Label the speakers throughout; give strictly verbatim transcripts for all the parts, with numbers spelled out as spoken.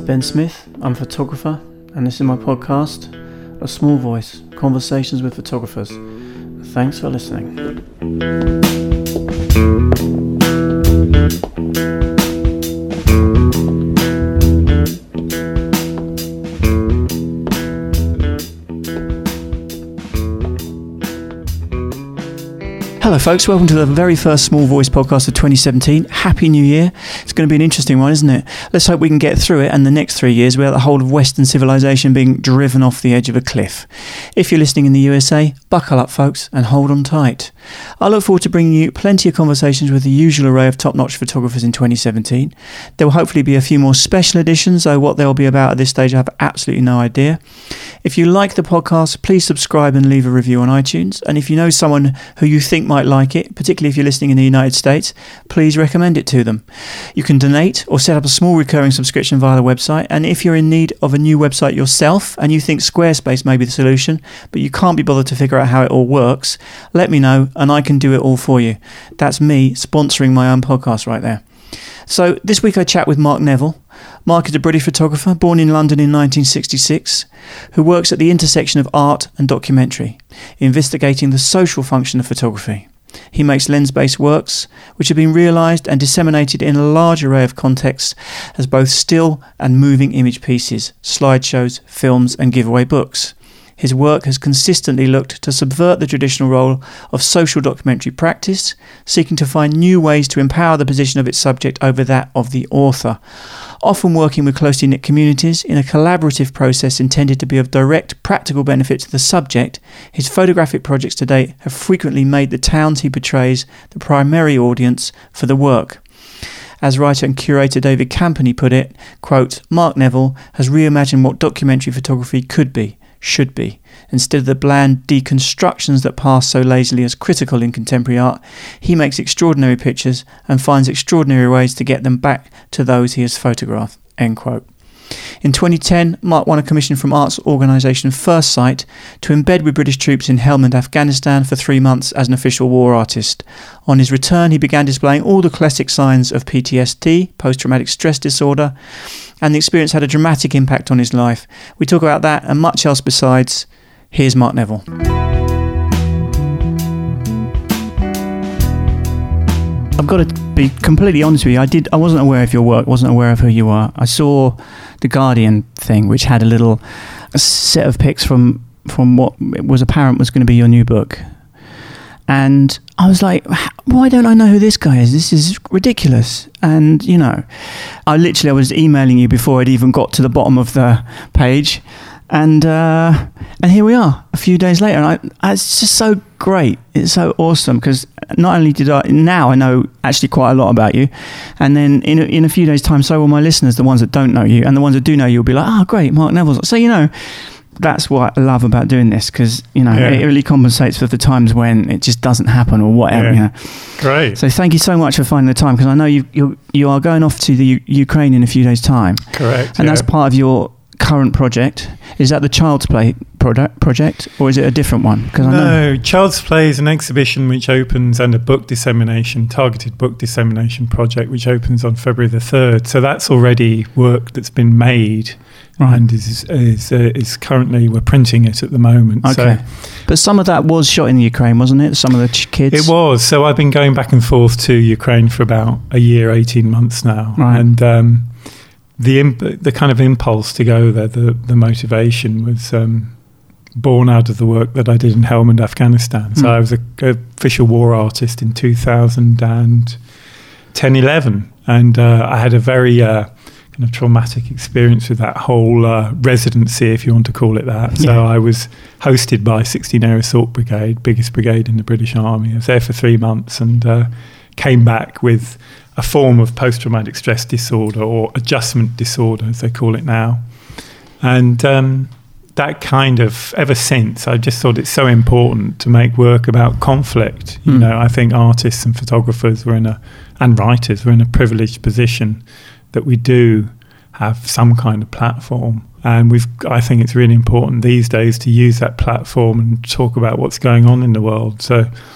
Speaker 1: Ben Smith, I'm a photographer, and this is my podcast, A Small Voice, Conversations with Photographers. Thanks for listening. Hello folks, welcome to the very first Small Voice podcast of twenty seventeen. Happy New Year. It's going to be an interesting one, isn't it? Let's hope we can get through it and the next three years without the whole of Western civilization being driven off the edge of a cliff. If you're listening in the U S A, buckle up folks and hold on tight. I look forward to bringing you plenty of conversations with the usual array of top-notch photographers in twenty seventeen. There will hopefully be a few more special editions, though what they'll be about at this stage I have absolutely no idea. If you like the podcast, please subscribe and leave a review on iTunes. And if you know someone who you think might like it, particularly if you're listening in the United States, please recommend it to them. You can donate or set up a small recurring subscription via the website. And if you're in need of a new website yourself and you think Squarespace may be the solution, but you can't be bothered to figure out how it all works, let me know and I can do it all for you. That's me sponsoring my own podcast right there. So this week I chat with Mark Neville. Mark is a British photographer born in London in nineteen sixty-six who works at the intersection of art and documentary, investigating the social function of photography. He makes lens-based works which have been realised and disseminated in a large array of contexts as both still and moving image pieces, slideshows, films and giveaway books. His work has consistently looked to subvert the traditional role of social documentary practice, seeking to find new ways to empower the position of its subject over that of the author. Often working with closely knit communities in a collaborative process intended to be of direct practical benefit to the subject, his photographic projects to date have frequently made the towns he portrays the primary audience for the work. As writer and curator David Campany put it, quote, Mark Neville has reimagined what documentary photography could be, should be. Instead of the bland deconstructions that pass so lazily as critical in contemporary art, he makes extraordinary pictures and finds extraordinary ways to get them back to those he has photographed. End quote. In twenty ten, Mark won a commission from arts organisation First Sight to embed with British troops in Helmand, Afghanistan for three months as an official war artist. On his return, he began displaying all the classic signs of P T S D, post-traumatic stress disorder, and the experience had a dramatic impact on his life. We talk about that and much else besides. Here's Mark Neville. I've got to be completely honest with you. I did. I wasn't aware of your work. Wasn't aware of who you are. I saw the Guardian thing, which had a little a set of pics from from what was apparent was going to be your new book, and I was like, why don't I know who this guy is? This is ridiculous. And you know, I literally I was emailing you before I'd even got to the bottom of the page. And uh, and here we are, a few days later, and I, I, it's just so great. It's so awesome because not only did I now I know actually quite a lot about you, and then in a, in a few days' time, so will my listeners, the ones that don't know you, and the ones that do know you will be like, oh, great, Mark Neville's. So you know, that's what I love about doing this because you know yeah. it really compensates for the times when it just doesn't happen or whatever.
Speaker 2: Yeah.
Speaker 1: You know?
Speaker 2: Great.
Speaker 1: So thank you so much for finding the time because I know you you you are going off to the U- Ukraine in a few days' time.
Speaker 2: Correct.
Speaker 1: And
Speaker 2: yeah.
Speaker 1: that's part of your current project. Is that the Child's Play product, project or is it a different one? Because I
Speaker 2: no,
Speaker 1: know
Speaker 2: Child's Play is an exhibition which opens and a book dissemination, targeted book dissemination project which opens on February the third. So that's already work that's been made right. and is is, uh, is currently, we're printing it at the moment.
Speaker 1: Okay.
Speaker 2: So,
Speaker 1: but some of that was shot in the Ukraine, wasn't it? Some of the ch- kids?
Speaker 2: It was. So I've been going back and forth to Ukraine for about a year, eighteen months now.
Speaker 1: Right.
Speaker 2: And um, the imp- the kind of impulse to go there, the, the motivation was um, born out of the work that I did in Helmand, Afghanistan. So mm. I was an official war artist in two thousand ten eleven, and uh, I had a very uh, kind of traumatic experience with that whole uh, residency, if you want to call it that. So yeah. I was hosted by sixteen Air Assault Brigade, biggest brigade in the British Army. I was there for three months and uh, came back with a form of post-traumatic stress disorder or adjustment disorder, as they call it now. And um, that kind of, ever since, I just thought it's so important to make work about conflict. You mm. know, I think artists and photographers were in a, and writers were in a privileged position that we do have some kind of platform. And we've, I think it's really important these days to use that platform and talk about what's going on in the world. So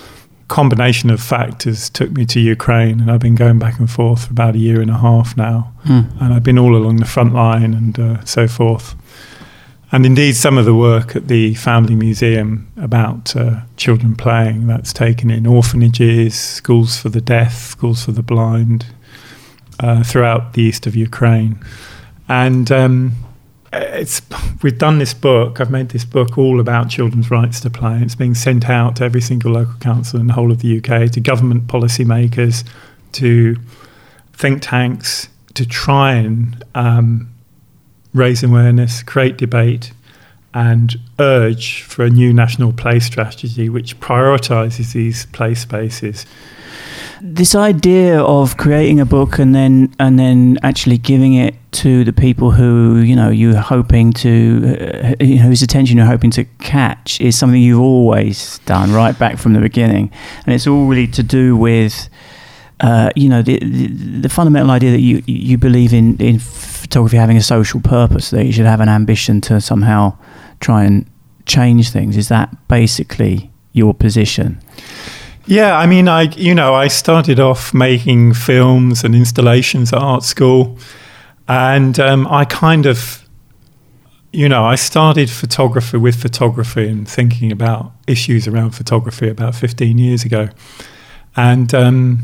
Speaker 2: combination of factors took me to Ukraine, and I've been going back and forth for about a year and a half now.
Speaker 1: Mm.
Speaker 2: And I've been all along the front line and uh, so forth. And indeed, some of the work at the Family Museum about uh, children playing, that's taken in orphanages, schools for the deaf, schools for the blind, uh, throughout the east of Ukraine. And um, it's we've done this book, I've made this book all about children's rights to play. It's being sent out to every single local council in the whole of the U K, to government policymakers, to think tanks, to try and um, raise awareness, create debate, and urge for a new national play strategy which prioritises these play spaces.
Speaker 1: This idea of creating a book and then and then actually giving it to the people who, you know, you're hoping to, uh, you know, whose attention you're hoping to catch is something you've always done right back from the beginning. And it's all really to do with, uh, you know, the, the the fundamental idea that you you believe in, in photography having a social purpose, that you should have an ambition to somehow try and change things. Is that basically your position?
Speaker 2: Yeah, I mean, I you know, I started off making films and installations at art school, and um, I kind of, you know, I started photography with photography and thinking about issues around photography about fifteen years ago. And um,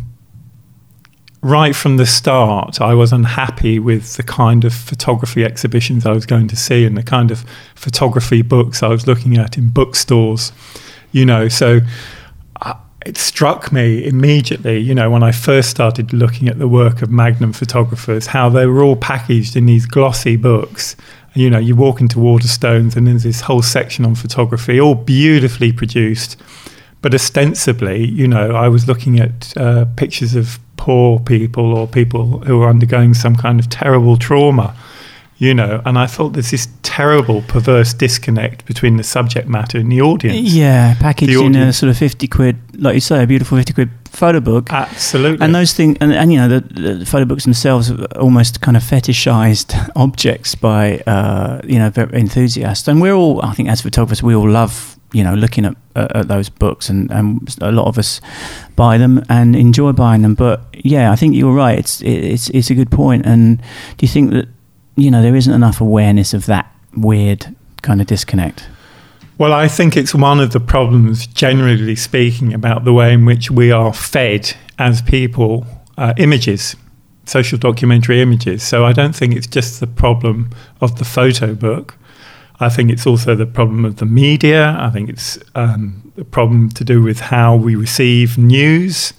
Speaker 2: right from the start, I was unhappy with the kind of photography exhibitions I was going to see and the kind of photography books I was looking at in bookstores, you know, so uh, it struck me immediately, you know, when I first started looking at the work of Magnum photographers, how they were all packaged in these glossy books. You know, you walk into Waterstones and there's this whole section on photography, all beautifully produced. But ostensibly, you know, I was looking at uh, pictures of poor people or people who are undergoing some kind of terrible trauma, you know, and I thought there's this terrible, perverse disconnect between the subject matter and the audience.
Speaker 1: Yeah, packaged
Speaker 2: the
Speaker 1: in a sort of fifty quid, like you say, a beautiful fifty quid photo book.
Speaker 2: Absolutely.
Speaker 1: And those things, and, and you know, the, the photo books themselves are almost kind of fetishized objects by, uh, you know, enthusiasts. And we're all, I think as photographers, we all love, you know, looking at, uh, at those books, and, and a lot of us buy them and enjoy buying them. But yeah, I think you're right. It's it's it's a good point. And do you think that, you know, there isn't enough awareness of that weird kind of disconnect?
Speaker 2: Well, I think it's one of the problems, generally speaking, about the way in which we are fed as people uh, images, social documentary images. So I don't think it's just the problem of the photo book. I think it's also the problem of the media. I think it's um, a problem to do with how we receive news.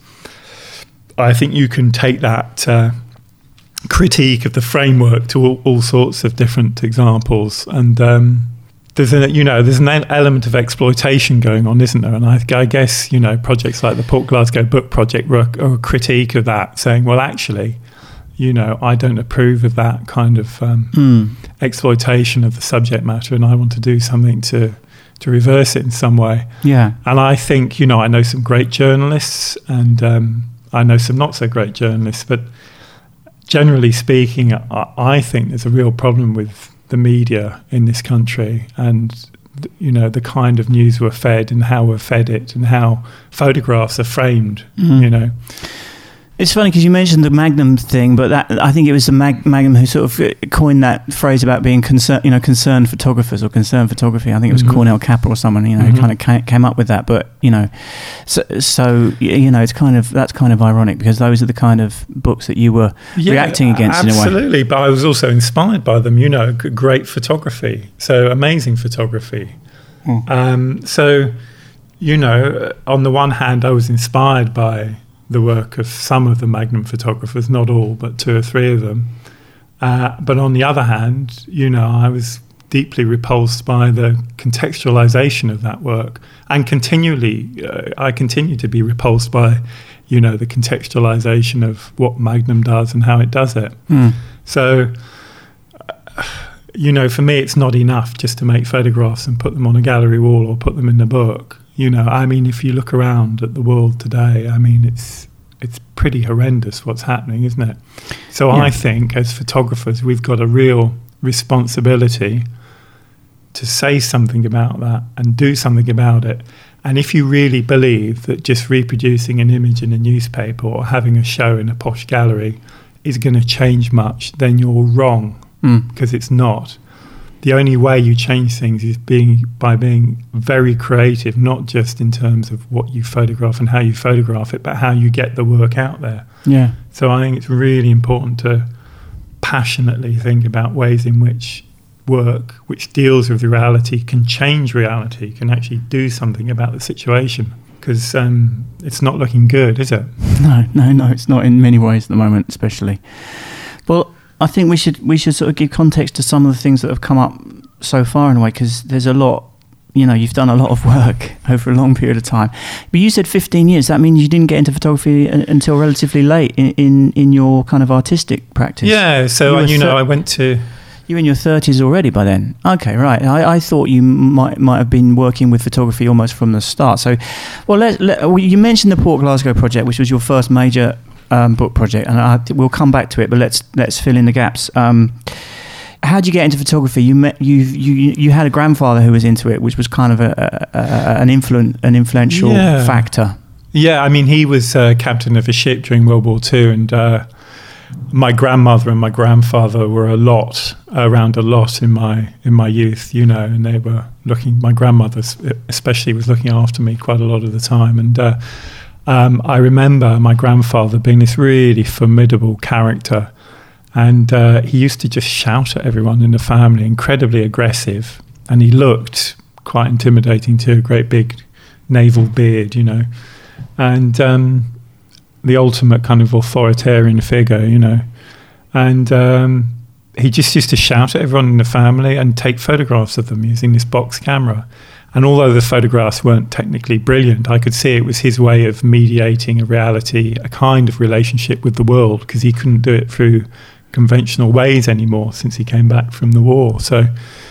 Speaker 2: I think you can take that uh, critique of the framework to all, all sorts of different examples. And um, there's a, you know, there's an element of exploitation going on, isn't there? And I, I guess, you know, projects like the Port Glasgow Book Project were, are a critique of that, saying, well, actually, you know, I don't approve of that kind of um, mm. exploitation of the subject matter, and I want to do something to to reverse it in some way.
Speaker 1: Yeah.
Speaker 2: And I think, you know, I know some great journalists, and um, I know some not so great journalists, but generally speaking, I, I think there's a real problem with the media in this country, and, you know, the kind of news we're fed and how we're fed it and how photographs are framed, mm. you know.
Speaker 1: It's funny because you mentioned the Magnum thing, but that I think it was the Mag- Magnum who sort of coined that phrase about being concerned, you know, concerned photographers or concerned photography. I think it was mm-hmm. Cornell Capel or someone, you know, mm-hmm. who kind of came up with that. But you know, so, so you know, it's kind of that's kind of ironic because those are the kind of books that you were
Speaker 2: yeah,
Speaker 1: reacting against in a way.
Speaker 2: Absolutely, but I was also inspired by them. You know, great photography, so amazing photography. Mm. Um, so, you know, on the one hand, I was inspired by the work of some of the Magnum photographers, not all, but two or three of them. Uh, but on the other hand, you know, I was deeply repulsed by the contextualization of that work, and continually, uh, I continue to be repulsed by, you know, the contextualization of what Magnum does and how it does it. Mm. So, uh, you know, for me, it's not enough just to make photographs and put them on a gallery wall or put them in the book. You know, I mean, if you look around at the world today, I mean, it's it's pretty horrendous what's happening, isn't it? So yeah. I think as photographers, we've got a real responsibility to say something about that and do something about it. And if you really believe that just reproducing an image in a newspaper or having a show in a posh gallery is going to change much, then you're wrong,
Speaker 1: Mm.
Speaker 2: because it's not. The only way you change things is being by being very creative, not just in terms of what you photograph and how you photograph it, but how you get the work out there.
Speaker 1: Yeah.
Speaker 2: So I think it's really important to passionately think about ways in which work, which deals with reality, can change reality, can actually do something about the situation. Because um, it's not looking good, is it?
Speaker 1: No, no, no, it's not in many ways at the moment, especially. Well, I think we should we should sort of give context to some of the things that have come up so far in a way, because there's a lot, you know, you've done a lot of work over a long period of time. But you said fifteen years. That means you didn't get into photography until relatively late in, in, in your kind of artistic practice.
Speaker 2: Yeah, so, you, you know, thir- I went to...
Speaker 1: You were in your thirties already by then? Okay, right. I, I thought you might might have been working with photography almost from the start. So, well, let, let, well you mentioned the Port Glasgow project, which was your first major um, book project, and I, we'll come back to it, but let's let's fill in the gaps. Um, how did you get into photography? You met you you you had a grandfather who was into it, which was kind of a, a, a an influent an influential
Speaker 2: yeah.
Speaker 1: factor.
Speaker 2: Yeah, I mean, he was uh, captain of a ship during World War Two, and uh, my grandmother and my grandfather were a lot around a lot in my in my youth, you know, and they were looking. My grandmother especially was looking after me quite a lot of the time, and uh, um, I remember my grandfather being this really formidable character. And uh, he used to just shout at everyone in the family, incredibly aggressive. And he looked quite intimidating too, a great big naval beard, you know. And um, the ultimate kind of authoritarian figure, you know. And um, he just used to shout at everyone in the family and take photographs of them using this box camera. And although the photographs weren't technically brilliant, I could see it was his way of mediating a reality, a kind of relationship with the world, because he couldn't do it through conventional ways anymore since he came back from the war. So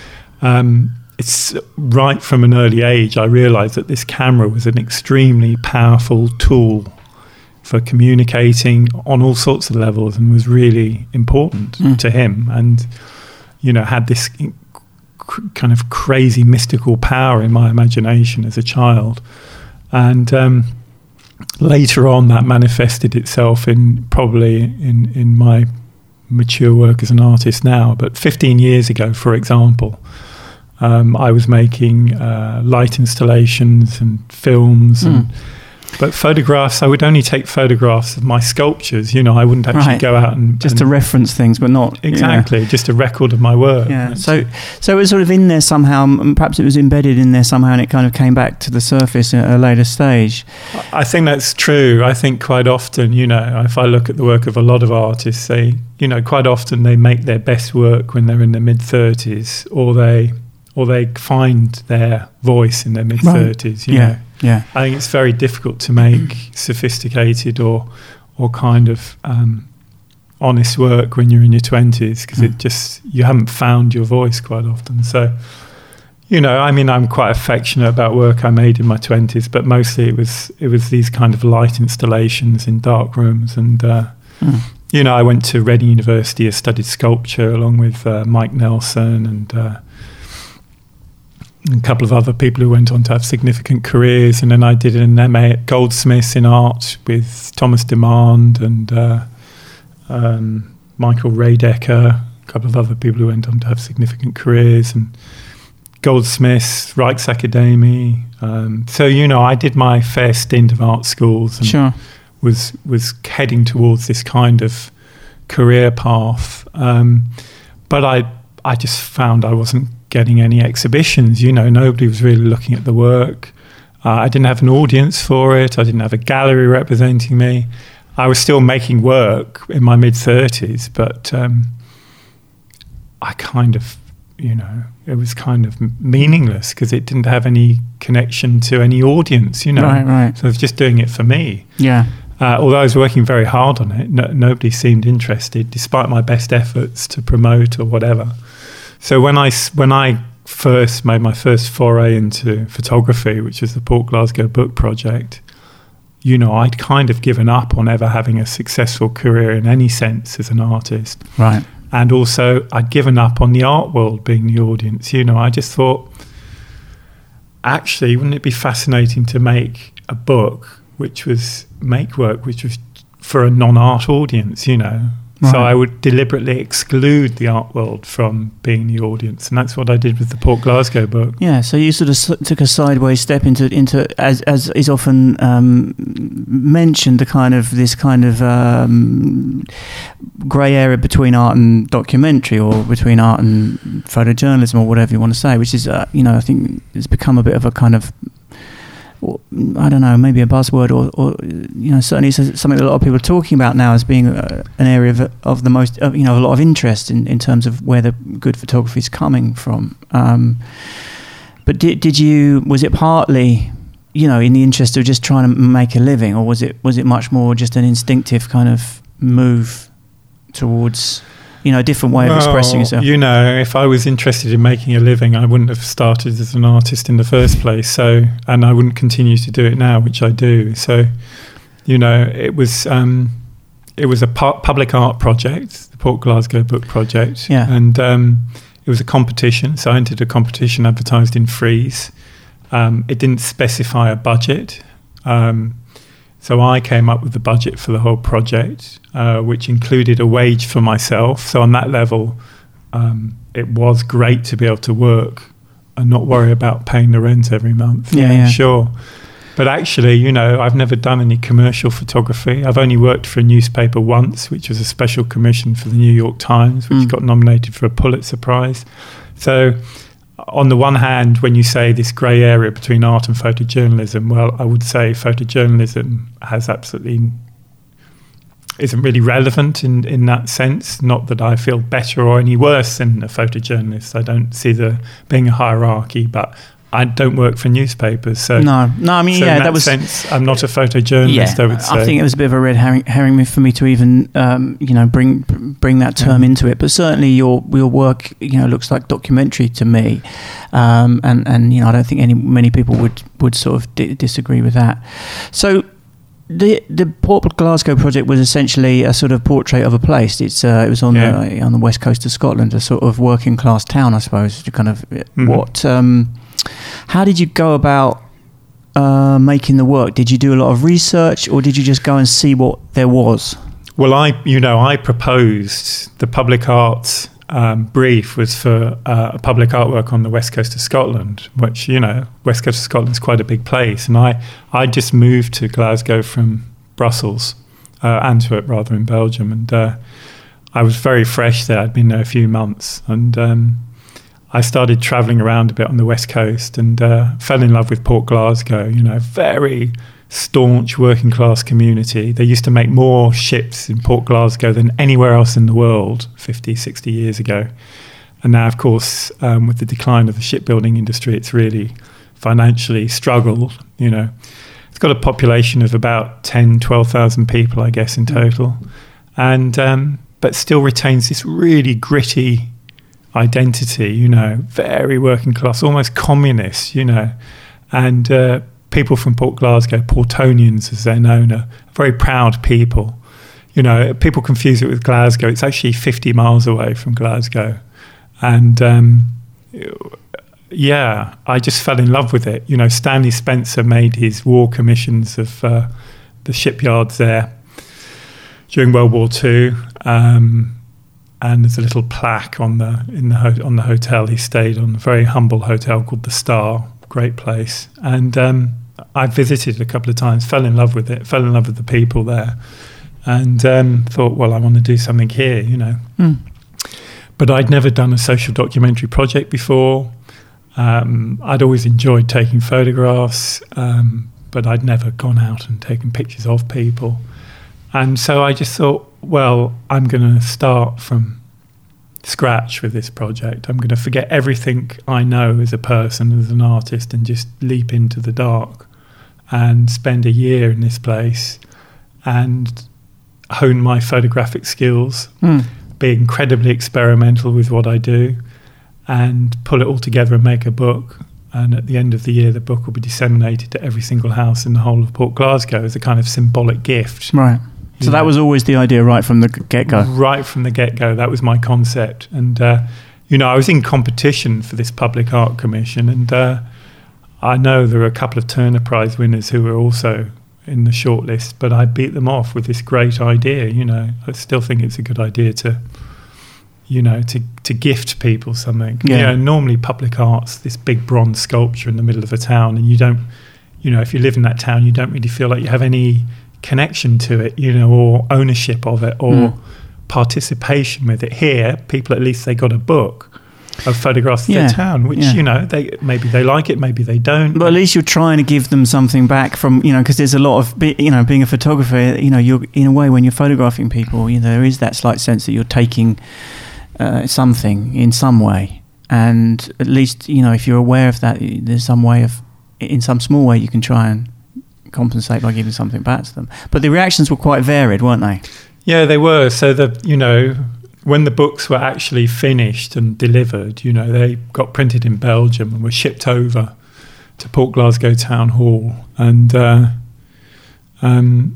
Speaker 2: um, it's right from an early age I realised that this camera was an extremely powerful tool for communicating on all sorts of levels and was really important mm. to him, and you know had this cr- kind of crazy mystical power in my imagination as a child. And um, later on that manifested itself in probably in, in my mature work as an artist now. But fifteen years ago, for example, um, I was making uh, light installations and films, and mm. but photographs, I would only take photographs of my sculptures. You know, I wouldn't actually
Speaker 1: right.
Speaker 2: go out and
Speaker 1: just
Speaker 2: and
Speaker 1: to reference things, but not
Speaker 2: exactly
Speaker 1: yeah.
Speaker 2: just a record of my work.
Speaker 1: Yeah. So, so it was sort of in there somehow. Perhaps it was embedded in there somehow, and it kind of came back to the surface at a later stage.
Speaker 2: I think that's true. I think quite often, you know, if I look at the work of a lot of artists, they, you know, quite often they make their best work when they're in their mid thirties, or they, or they find their voice in their mid thirties.
Speaker 1: Right.
Speaker 2: You
Speaker 1: yeah.
Speaker 2: know.
Speaker 1: Yeah.
Speaker 2: I think it's very difficult to make sophisticated or or kind of um, honest work when you're in your twenties, because mm. it just, you haven't found your voice quite often. So, you know, I mean, I'm quite affectionate about work I made in my twenties, but mostly it was it was these kind of light installations in dark rooms. And, uh, mm. you know, I went to Reading University, I studied sculpture along with uh, Mike Nelson and uh, a couple of other people who went on to have significant careers. And then I did an M A at Goldsmiths in art with Thomas Demand and uh, um, Michael Raydecker, a couple of other people who went on to have significant careers, and Goldsmiths, Rijksakademie. Um, so, you know, I did my fair stint of art schools and
Speaker 1: sure.
Speaker 2: was, was heading towards this kind of career path. Um, but I, I just found I wasn't getting any exhibitions. You know, nobody was really looking at the work. Uh, I didn't have an audience for it. I didn't have a gallery representing me. I was still making work in my mid thirties, but um, I kind of, you know, it was kind of meaningless because it didn't have any connection to any audience, you know.
Speaker 1: Right, right.
Speaker 2: So I was just doing it for me.
Speaker 1: Yeah.
Speaker 2: Uh, although I was working very hard on it, no, nobody seemed interested, despite my best efforts to promote or whatever. So when I, when I first made my first foray into photography, which is the Port Glasgow book project, you know, I'd kind of given up on ever having a successful career in any sense as an artist.
Speaker 1: Right.
Speaker 2: And also I'd given up on the art world being the audience. You know, I just thought, actually, wouldn't it be fascinating to make a book which was make work which was for a non-art audience, you know? Right. So I would deliberately exclude the art world from being the audience, and that's what I did with the Port Glasgow book.
Speaker 1: Yeah, so you sort of s- took a sideways step into into as as is often um, mentioned, the kind of this kind of um, grey area between art and documentary, or between art and photojournalism, or whatever you want to say, which is uh, you know, I think it's become a bit of a kind of, I don't know, maybe a buzzword, or, or you know, certainly it's something that a lot of people are talking about now as being a, an area of, of the most, of, you know, a lot of interest in, in terms of where the good photography is coming from. Um, but did did you, was it partly, you know, in the interest of just trying to make a living, or was it was it much more just an instinctive kind of move towards, you know, a different way
Speaker 2: well,
Speaker 1: of expressing yourself?
Speaker 2: You know, if I was interested in making a living, I wouldn't have started as an artist in the first place. So, and I wouldn't continue to do it now, which I do. So, you know, it was um, it was a pu- public art project, the Port Glasgow Book Project,
Speaker 1: yeah.
Speaker 2: and um, it was a competition. So I entered a competition advertised in Frieze. Um, it didn't specify a budget. Um, So I came up with the budget for the whole project, uh, which included a wage for myself. So on that level, um, it was great to be able to work and not worry about paying the rent every month.
Speaker 1: Yeah, yeah.
Speaker 2: Sure. But actually, you know, I've never done any commercial photography. I've only worked for a newspaper once, which was a special commission for the New York Times, which mm. got nominated for a Pulitzer Prize. So on the one hand, when you say this grey area between art and photojournalism, well, I would say photojournalism has absolutely isn't really relevant in, in that sense. Not that I feel better or any worse than a photojournalist. I don't see there being a hierarchy, but I don't work for newspapers, so
Speaker 1: no, no. I mean,
Speaker 2: so
Speaker 1: yeah,
Speaker 2: in that,
Speaker 1: that was.
Speaker 2: sense, I'm not a photojournalist.
Speaker 1: Yeah,
Speaker 2: I would say.
Speaker 1: I think it was a bit of a red herring, herring for me to even, um, you know, bring bring that term
Speaker 2: yeah.
Speaker 1: into it. But certainly, your your work, you know, looks like documentary to me, um, and and you know, I don't think any many people would would sort of di- disagree with that. So. The the Port Glasgow project was essentially a sort of portrait of a place. It's uh, it was on
Speaker 2: yeah.
Speaker 1: the on the west coast of Scotland, a sort of working class town, I suppose. To kind of mm-hmm. what. Um, How did you go about uh, making the work? Did you do a lot of research, or did you just go and see what there was?
Speaker 2: Well, I, you know, I proposed the public arts um, brief was for uh, a public artwork on the west coast of Scotland, which, you know, west coast of Scotland is quite a big place. And I, I just moved to Glasgow from Brussels, uh, Antwerp rather, in Belgium. And uh, I was very fresh there. I'd been there a few months. And um, I started travelling around a bit on the west coast and uh, fell in love with Port Glasgow, you know, very staunch working class community. They used to make more ships in Port Glasgow than anywhere else in the world fifty, sixty years ago. And now, of course, um, with the decline of the shipbuilding industry, it's really financially struggled, you know. It's got a population of about ten, twelve thousand people, I guess, in total. And um, but still retains this really gritty identity, you know, very working class, almost communist, you know. And uh, people from Port Glasgow, Portonians as they're known, are very proud people. You know, people confuse it with Glasgow. It's actually fifty miles away from Glasgow. And um, yeah, I just fell in love with it. You know, Stanley Spencer made his war commissions of uh, the shipyards there during World War Two. Um, and there's a little plaque on the in the ho- on the hotel he stayed on, a very humble hotel called the Star. Great place. And um, I visited a couple of times, fell in love with it, fell in love with the people there, and um, thought, well, I want to do something here, you know. Mm. But I'd never done a social documentary project before. Um, I'd always enjoyed taking photographs, um, but I'd never gone out and taken pictures of people. And so I just thought, well, I'm going to start from scratch with this project. I'm going to forget everything I know as a person, as an artist, and just leap into the dark and spend a year in this place and hone my photographic skills, mm. be incredibly experimental with what I do, and pull it all together and make a book. And at the end of the year, the book will be disseminated to every single house in the whole of Port Glasgow as a kind of symbolic gift.
Speaker 1: Right. So that was always the idea right from the get-go?
Speaker 2: Right from the get-go. That was my concept. And, uh, you know, I was in competition for this public art commission, and uh, I know there are a couple of Turner Prize winners who were also in the shortlist, but I beat them off with this great idea. You know, I still think it's a good idea to, you know, to, to gift people something.
Speaker 1: Yeah.
Speaker 2: You know, normally public art's this big bronze sculpture in the middle of a town, and you don't, you know, if you live in that town, you don't really feel like you have any connection to it, you know, or ownership of it, or mm. participation with it. Here, people, at least they got a book of photographs of
Speaker 1: yeah.
Speaker 2: their town, which,
Speaker 1: yeah.
Speaker 2: you know, they maybe they like it, maybe they don't.
Speaker 1: But at least you're trying to give them something back from, you know, because there's a lot of, be, you know, being a photographer, you know, you're in a way when you're photographing people, you know, there is that slight sense that you're taking uh, something in some way. And at least, you know, if you're aware of that, there's some way of, in some small way, you can try and compensate by giving something back to them. But the reactions were quite varied, weren't they?
Speaker 2: Yeah, they were. So the, you know, when the books were actually finished and delivered, you know, they got printed in Belgium and were shipped over to Port Glasgow Town Hall. And uh, um,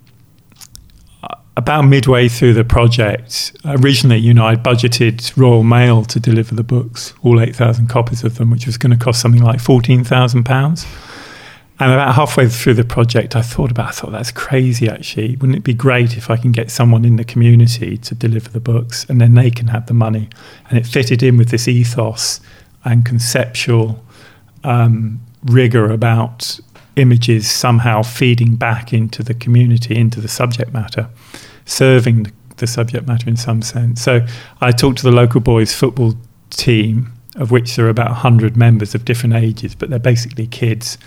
Speaker 2: about midway through the project, originally, you know, I budgeted Royal Mail to deliver the books, all eight thousand copies of them, which was going to cost something like fourteen thousand pounds. And about halfway through the project, I thought about, I thought, that's crazy, actually. Wouldn't it be great if I can get someone in the community to deliver the books, and then they can have the money? And it fitted in with this ethos and conceptual um, rigor about images somehow feeding back into the community, into the subject matter, serving the, the subject matter in some sense. So I talked to the local boys' football team, of which there are about one hundred members of different ages, but they're basically kids.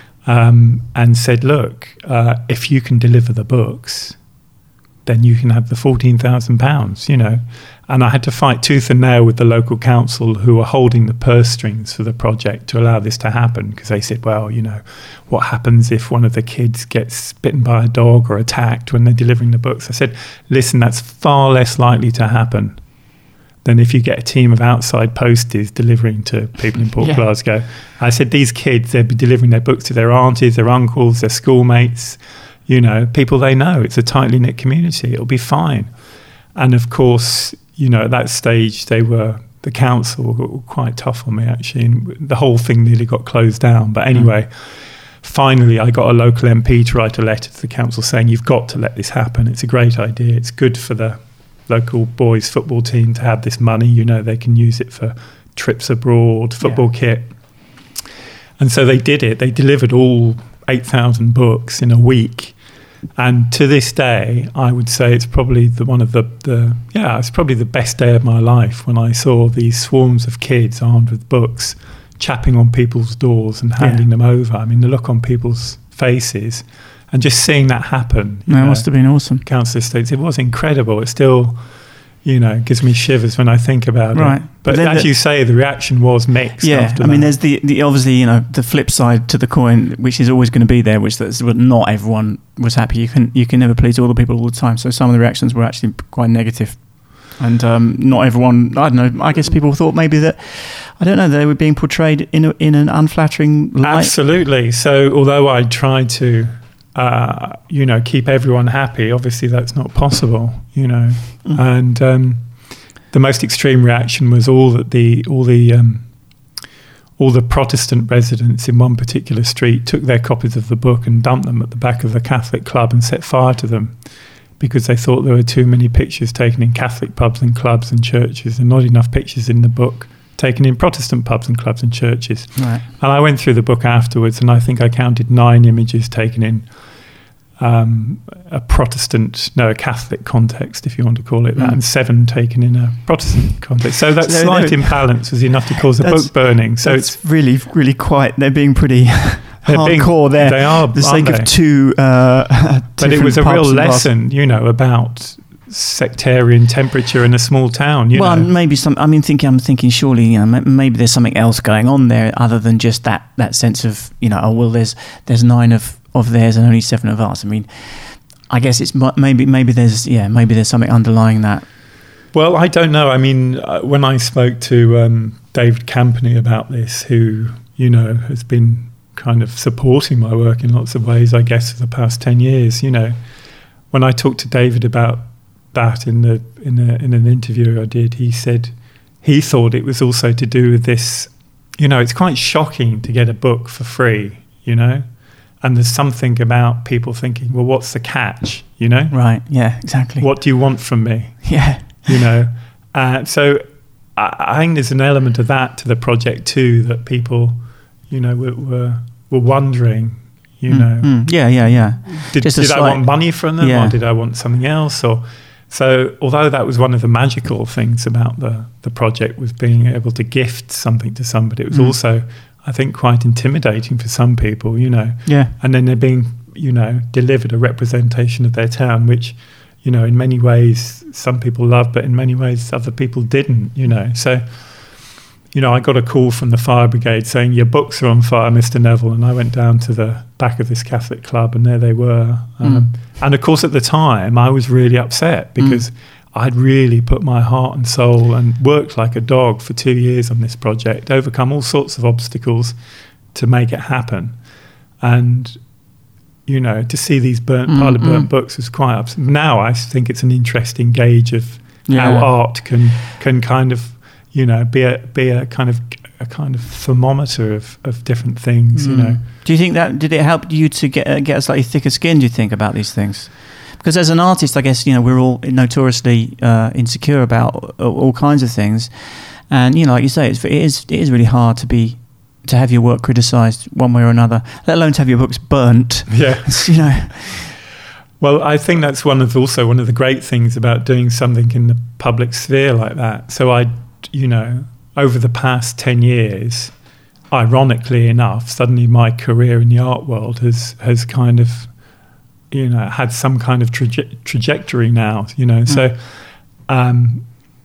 Speaker 2: Um, and said, look, uh, if you can deliver the books, then you can have the fourteen thousand pounds, you know. And I had to fight tooth and nail with the local council who were holding the purse strings for the project to allow this to happen, because they said, well, you know, what happens if one of the kids gets bitten by a dog or attacked when they're delivering the books? I said, listen, that's far less likely to happen than if you get a team of outside posties delivering to people in Port yeah. Glasgow. I said, these kids, they'd be delivering their books to their aunties, their uncles, their schoolmates, you know, people they know. It's a tightly knit community. It'll be fine. And of course, you know, at that stage, they were, the council were quite tough on me, actually. And the whole thing nearly got closed down. But anyway, mm. finally, I got a local M P to write a letter to the council saying, you've got to let this happen. It's a great idea. It's good for the local boys football team to have this money, you know, they can use it for trips abroad, football yeah. kit. And so they did it. They delivered all eight thousand books in a week. And to this day, I would say it's probably the one of the, the yeah, it's probably the best day of my life when I saw these swarms of kids armed with books chapping on people's doors and handing yeah. them over. I mean, the look on people's faces. And just seeing that happen.
Speaker 1: That must have been awesome.
Speaker 2: Council estates, it was incredible. It still, you know, gives me shivers when I think about
Speaker 1: right.
Speaker 2: it. But, but as the, you say, the reaction was mixed.
Speaker 1: Yeah,
Speaker 2: after
Speaker 1: I
Speaker 2: that.
Speaker 1: mean, there's the, the obviously, you know, the flip side to the coin, which is always going to be there, which that's not everyone was happy. You can you can never please all the people all the time. So some of the reactions were actually quite negative. And um, not everyone, I don't know, I guess people thought maybe that, I don't know, they were being portrayed in a, in an unflattering light.
Speaker 2: Absolutely. So although I tried to, Uh, you know, keep everyone happy. Obviously, that's not possible. You know, mm. and um, the most extreme reaction was all that the all the um, all the Protestant residents in one particular street took their copies of the book and dumped them at the back of the Catholic club and set fire to them because they thought there were too many pictures taken in Catholic pubs and clubs and churches, and not enough pictures in the book taken in Protestant pubs and clubs and churches.
Speaker 1: Right.
Speaker 2: And I went through the book afterwards, and I think I counted nine images taken in um, a Protestant, no, a Catholic context, if you want to call it that, mm. and seven taken in a Protestant context. So that so slight no, imbalance was enough to cause a book burning. So
Speaker 1: it's
Speaker 2: it's
Speaker 1: really, really quite, they're being pretty hardcore there.
Speaker 2: They are,
Speaker 1: the sake
Speaker 2: they?
Speaker 1: of two uh,
Speaker 2: But it was a real lesson, you know, about sectarian temperature in a small town. You
Speaker 1: well,
Speaker 2: know.
Speaker 1: maybe some. I mean, thinking. I'm thinking. Surely, you know, maybe there's something else going on there other than just that that sense of, you know, oh well, there's there's nine of, of theirs and only seven of us. I mean, I guess it's maybe maybe there's yeah maybe there's something underlying that.
Speaker 2: Well, I don't know. I mean, uh, when I spoke to um, David Campany about this, who, you know, has been kind of supporting my work in lots of ways, I guess, for the past ten years, you know, when I talked to David about that in the in a, in an interview I did, he said he thought it was also to do with this you know, it's quite shocking to get a book for free, you know? And there's something about people thinking, well, what's the catch, you know?
Speaker 1: Right, yeah, exactly.
Speaker 2: What do you want from me?
Speaker 1: Yeah.
Speaker 2: You know? Uh, so I, I think there's an element of that to the project too, that people, you know, were were, were wondering, you
Speaker 1: mm,
Speaker 2: know.
Speaker 1: Mm, yeah, yeah, yeah.
Speaker 2: Did, did
Speaker 1: slight,
Speaker 2: I want money from them
Speaker 1: yeah.
Speaker 2: or did I want something else? Or so although that was one of the magical things about the, the project, was being able to gift something to somebody, it was mm. also, I think, quite intimidating for some people, you know.
Speaker 1: Yeah.
Speaker 2: And then they're being, you know, delivered a representation of their town, which, you know, in many ways some people loved, but in many ways other people didn't, you know. So, you know, I got a call from the fire brigade saying, your books are on fire, Mister Neville. And I went down to the back of this Catholic club and there they were. Um, mm. And of course, at the time, I was really upset because mm. I'd really put my heart and soul and worked like a dog for two years on this project, overcome all sorts of obstacles to make it happen. And, you know, to see these burnt, mm, pile of burnt mm. books was quite upsetting. Now I think it's an interesting gauge of yeah. how art can can kind of, you know, be a be a kind of a kind of thermometer of, of different things, mm. you know.
Speaker 1: Do you think that, did it help you to get uh, get a slightly thicker skin, do you think, about these things? Because as an artist, I guess, you know, we're all notoriously uh, insecure about all, all kinds of things. And, you know, like you say, it's, it is it is really hard to be to have your work criticised one way or another, let alone to have your books burnt.
Speaker 2: Yeah.
Speaker 1: You know.
Speaker 2: Well, I think that's one of also one of the great things about doing something in the public sphere like that. So I, you know, over the past ten years, ironically enough, suddenly my career in the art world has has kind of, you know, had some kind of traje- trajectory now, you know. Mm. So um,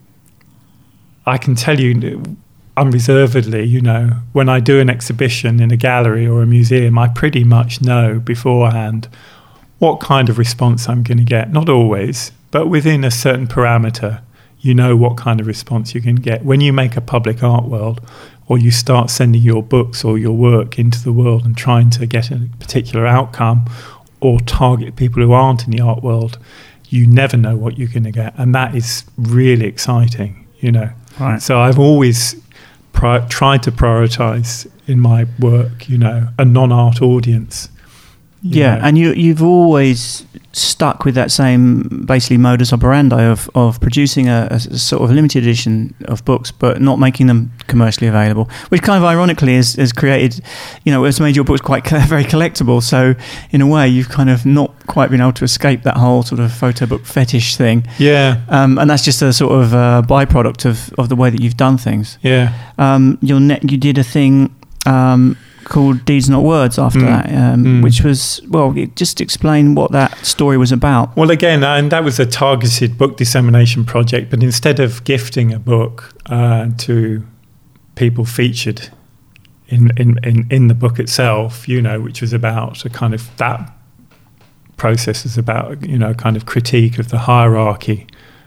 Speaker 2: I can tell you unreservedly, you know, when I do an exhibition in a gallery or a museum, I pretty much know beforehand what kind of response I'm going to get. Not always, but within a certain parameter, you know what kind of response you can get. When you make a public art world, or you start sending your books or your work into the world and trying to get a particular outcome, or target people who aren't in the art world, you never know what you're going to get. And that is really exciting, you know.
Speaker 1: Right.
Speaker 2: So I've always pri- tried to prioritise in my work, you know, a non-art audience.
Speaker 1: Yeah, know. and you, you've always stuck with that same basically modus operandi of, of producing a, a sort of limited edition of books, but not making them commercially available, which kind of ironically has, has created, you know, it's made your books quite very collectible. So in a way, you've kind of not quite been able to escape that whole sort of photo book fetish thing.
Speaker 2: Yeah. Um,
Speaker 1: and that's just a sort of uh, byproduct of, of the way that you've done things.
Speaker 2: Yeah.
Speaker 1: Um, your net, you did a thing Um, called Deeds Not Words after mm. that, um, mm. which was, well, just explain what that story was about.
Speaker 2: Well, again, and that was a targeted book dissemination project, but instead of gifting a book uh, to people featured in, in, in, in the book itself, you know, which was about a kind of, that process is about, you know, kind of critique of the hierarchy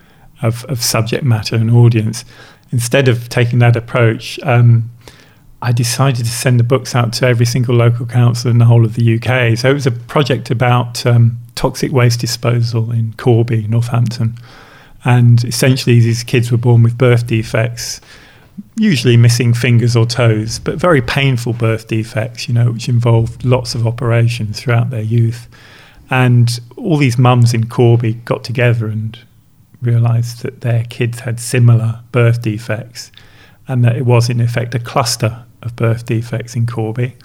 Speaker 2: of, of subject matter and audience. Instead of taking that approach, um, I decided to send the books out to every single local council in the whole of the U K. So it was a project about um, toxic waste disposal in Corby, Northampton. And essentially these kids were born with birth defects, usually missing fingers or toes, but very painful birth defects, you know, which involved lots of operations throughout their youth. And all these mums in Corby got together and realised that their kids had similar birth defects, and that it was in effect a cluster of birth defects in Corby,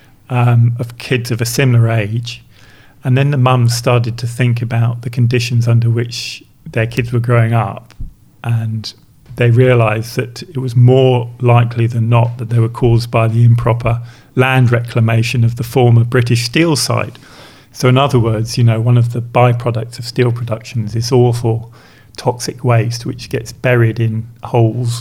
Speaker 2: um, of kids of a similar age. And then the mums started to think about the conditions under which their kids were growing up, and they realised that it was more likely than not that they were caused by the improper land reclamation of the former British steel site. So in other words, you know, one of the byproducts of steel production is this awful toxic waste which gets buried in holes.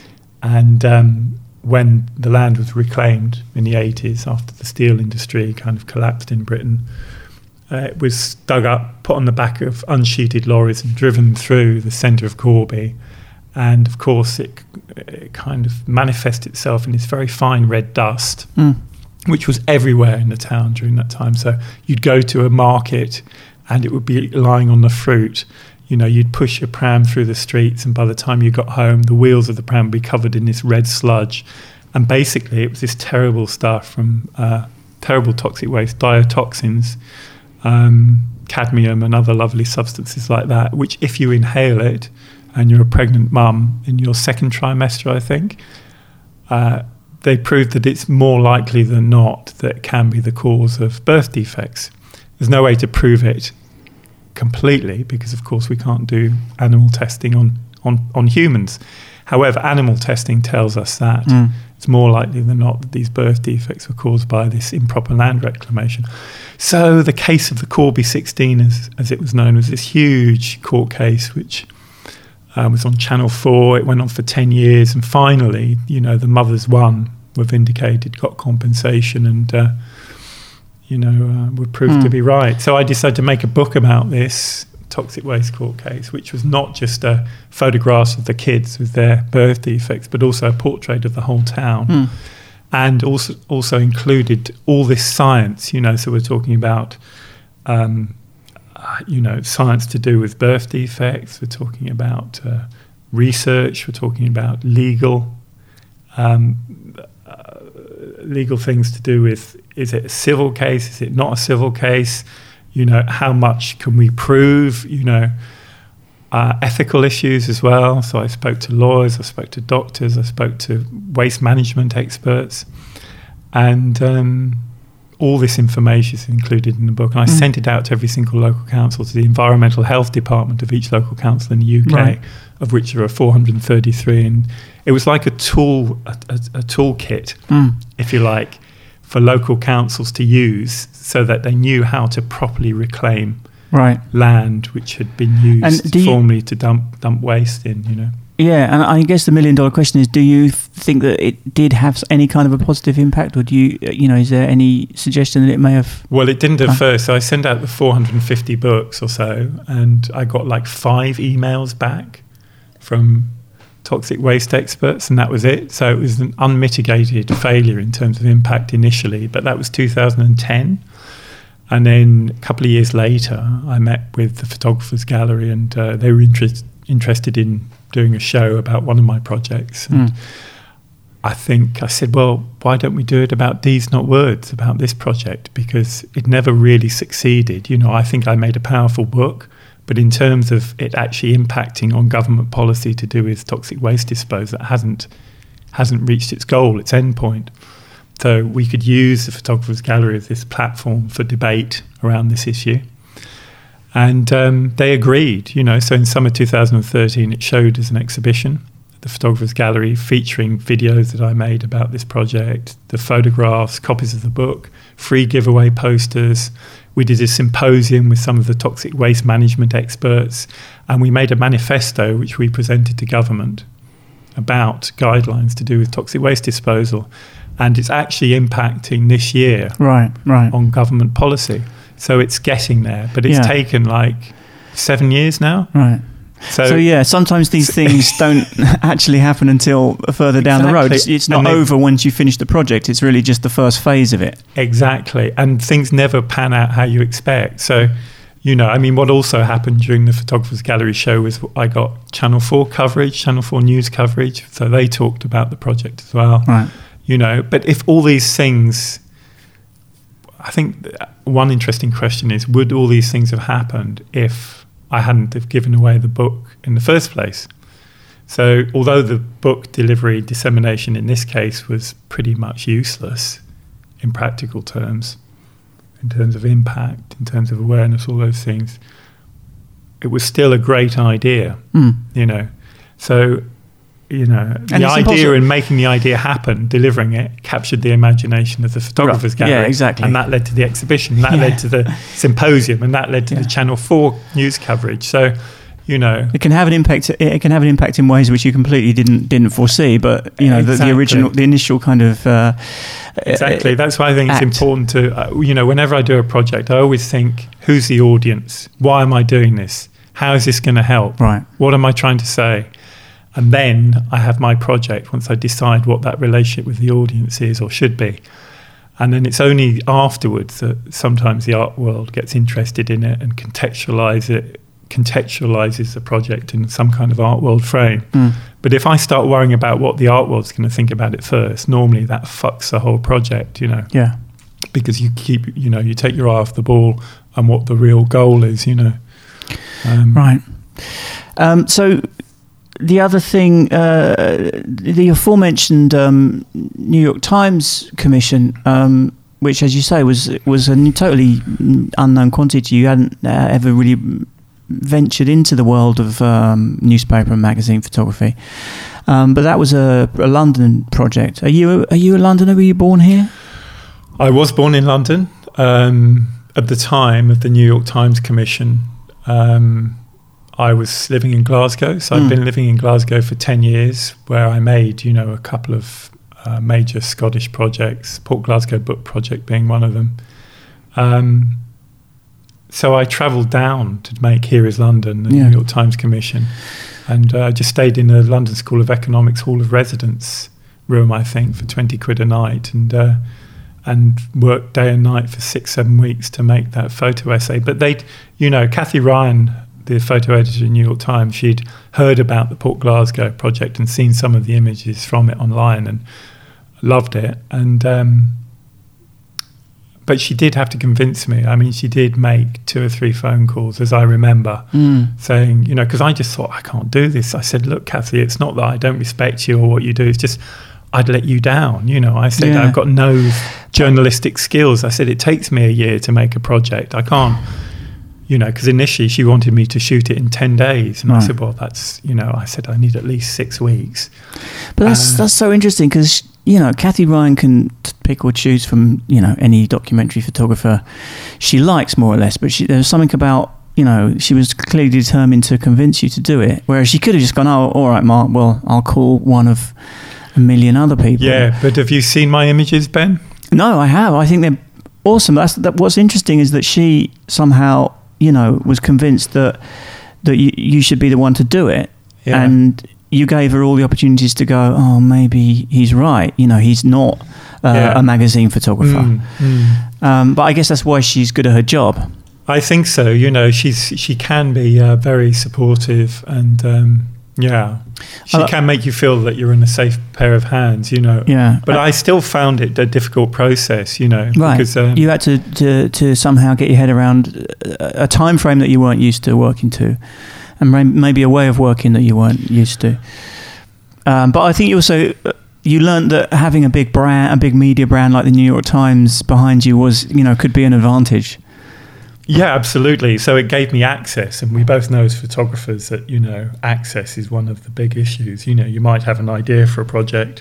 Speaker 2: And um, when the land was reclaimed in the eighties, after the steel industry kind of collapsed in Britain, uh, it was dug up, put on the back of unsheeted lorries and driven through the centre of Corby. And of course, it, it kind of manifested itself in this very fine red dust, mm. which was everywhere in the town during that time. So you'd go to a market and it would be lying on the fruit. You know, you'd push your pram through the streets, and by the time you got home, the wheels of the pram would be covered in this red sludge. And basically, it was this terrible stuff from uh, terrible toxic waste, diotoxins, um, cadmium and other lovely substances like that, which if you inhale it and you're a pregnant mum in your second trimester, I think, uh, they proved that it's more likely than not that it can be the cause of birth defects. There's no way to prove it completely because, of course, we can't do animal testing on, on, on humans. However, animal testing tells us that mm. it's more likely than not that these birth defects were caused by this improper land reclamation. So the case of the Corby sixteen, as, as it was known, was this huge court case which uh, was on Channel four. It went on for ten years, and finally, you know, the mothers won, were vindicated, got compensation, and uh, you know, uh, were proved mm. to be right. So I decided to make a book about this toxic waste court case, which was not just uh, photographs of the kids with their birth defects, but also a portrait of the whole town, mm. and also also included all this science. You know, so we're talking about, um, uh, you know, science to do with birth defects. We're talking about uh, research. We're talking about legal, um, uh, legal things to do with: is it a civil case? Is it not a civil case? You know, how much can we prove? You know, uh, ethical issues as well. So I spoke to lawyers, I spoke to doctors, I spoke to waste management experts, and um, all this information is included in the book. And I mm. sent it out to every single local council, to the environmental health department of each local council in the U K, right. of which there are four hundred thirty-three. And it was like a tool, a, a, a toolkit, mm. if you like, for local councils to use, so that they knew how to properly reclaim right. land which had been used formerly to dump dump waste in, you know.
Speaker 1: Yeah, and I guess the million dollar question is, do you think that it did have any kind of a positive impact, or do you, you know, is there any suggestion that it may have?
Speaker 2: Well, it didn't at uh, first. So I sent out the four hundred fifty books or so, and I got like five emails back from toxic waste experts, and that was it. So it was an unmitigated failure in terms of impact initially, but that was two thousand ten. And then a couple of years later, I met with the Photographers Gallery, and uh, they were interest, interested in doing a show about one of my projects. And mm. I think I said, well, why don't we do it about deeds, not words, about this project? Because it never really succeeded. You know, I think I made a powerful book, but in terms of it actually impacting on government policy to do with toxic waste disposal, it hasn't hasn't reached its goal, its end point. So we could use the Photographers Gallery as this platform for debate around this issue. And um, they agreed, you know, so in summer two thousand thirteen, it showed as an exhibition at the Photographers Gallery, featuring videos that I made about this project, the photographs, copies of the book, free giveaway posters. We did a symposium with some of the toxic waste management experts, and we made a manifesto which we presented to government about guidelines to do with toxic waste disposal. And it's actually impacting this year
Speaker 1: right, right.
Speaker 2: on government policy. So it's getting there, but it's yeah. taken like seven years now.
Speaker 1: Right. So, so yeah, sometimes these things don't actually happen until further down exactly. the road. It's, it's not over once you finish the project. It's really just the first phase of it.
Speaker 2: Exactly. And things never pan out how you expect. So, you know, I mean, what also happened during the Photographers Gallery show was I got Channel four coverage, Channel four news coverage. So they talked about the project as well.
Speaker 1: Right.
Speaker 2: You know, but if all these things, I think one interesting question is, would all these things have happened if I hadn't have given away the book in the first place? So although the book delivery, dissemination in this case was pretty much useless in practical terms, in terms of impact, in terms of awareness, all those things, it was still a great idea, mm. you know. So, you know, and the idea impossible. and making the idea happen, delivering it, captured the imagination of the Photographers
Speaker 1: right.
Speaker 2: Gallery.
Speaker 1: Yeah, exactly.
Speaker 2: And that led to the exhibition, that yeah. led to the symposium, and that led to yeah. the Channel four news coverage. So, you know,
Speaker 1: it can have an impact. It can have an impact in ways which you completely didn't didn't foresee. But you know, exactly. the, the original, the initial kind of uh,
Speaker 2: exactly.
Speaker 1: Uh,
Speaker 2: That's why I think act. it's important to, uh, you know, whenever I do a project, I always think, who's the audience? Why am I doing this? How is this going to help?
Speaker 1: Right.
Speaker 2: What am I trying to say? And then I have my project once I decide what that relationship with the audience is or should be. And then it's only afterwards that sometimes the art world gets interested in it and contextualize it, contextualizes the project in some kind of art world frame.
Speaker 1: Mm.
Speaker 2: But if I start worrying about what the art world's going to think about it first, normally that fucks the whole project, you know.
Speaker 1: Yeah.
Speaker 2: Because you keep, you know, you take your eye off the ball and what the real goal is, you know. Um,
Speaker 1: right. Um, so the other thing, uh, the aforementioned um, New York Times commission, um, which, as you say, was was a totally unknown quantity. You hadn't uh, ever really ventured into the world of um, newspaper and magazine photography, um, but that was a, a London project. Are you are you a Londoner? Were you born here?
Speaker 2: I was born in London. Um, at the time of the New York Times commission, um, I was living in Glasgow. So I'd
Speaker 1: Mm.
Speaker 2: been living in Glasgow for ten years, where I made, you know, a couple of uh, major Scottish projects, Port Glasgow Book Project being one of them. Um, so I travelled down to make Here is London, the
Speaker 1: Yeah.
Speaker 2: New York Times commission, and I uh, just stayed in the London School of Economics Hall of Residence room, I think, for twenty quid a night, and uh, and worked day and night for six, seven weeks to make that photo essay. But they'd, you know, Kathy Ryan, the photo editor in New York Times, she'd heard about the Port Glasgow project and seen some of the images from it online and loved it. And um, but she did have to convince me. I mean, she did make two or three phone calls, as I remember,
Speaker 1: Mm.
Speaker 2: saying, you know, because I just thought, I can't do this. I said, look, Kathy, it's not that I don't respect you or what you do. It's just I'd let you down. You know, I said,
Speaker 1: Yeah.
Speaker 2: I've got no journalistic skills. I said, it takes me a year to make a project. I can't, you know, because initially she wanted me to shoot it in ten days. And
Speaker 1: Right.
Speaker 2: I said, well, that's, you know, I said, I need at least six weeks.
Speaker 1: But that's
Speaker 2: Uh,
Speaker 1: that's so interesting because, you know, Kathy Ryan can t- pick or choose from, you know, any documentary photographer she likes, more or less. But she, there's something about, you know, she was clearly determined to convince you to do it. Whereas she could have just gone, oh, all right, Mark, well, I'll call one of a million other people.
Speaker 2: Yeah, but have you seen my images, Ben?
Speaker 1: No, I have. I think they're awesome. That's that. What's interesting is that she somehow, you know, was convinced that that you, you should be the one to do it,
Speaker 2: Yeah.
Speaker 1: and you gave her all the opportunities to go. Oh, maybe he's right. You know, he's not uh,
Speaker 2: Yeah.
Speaker 1: a magazine photographer.
Speaker 2: Mm, mm.
Speaker 1: Um, but I guess that's why she's good at her job.
Speaker 2: I think so. You know, she's she can be uh, very supportive, and um, yeah, she
Speaker 1: Uh,
Speaker 2: can make you feel that you're in a safe pair of hands. You know,
Speaker 1: Yeah,
Speaker 2: But
Speaker 1: Uh,
Speaker 2: I still found it a difficult process. You know,
Speaker 1: right.
Speaker 2: because um,
Speaker 1: You had to, to to somehow get your head around a, a time frame that you weren't used to working to, and may- maybe a way of working that you weren't used to. Um, but I think you also uh, you learned that having a big brand, a big media brand like the New York Times behind you was, you know, could be an advantage.
Speaker 2: yeah, absolutely. So it gave me access, and we both know as photographers that, you know, access is one of the big issues. You know, you might have an idea for a project,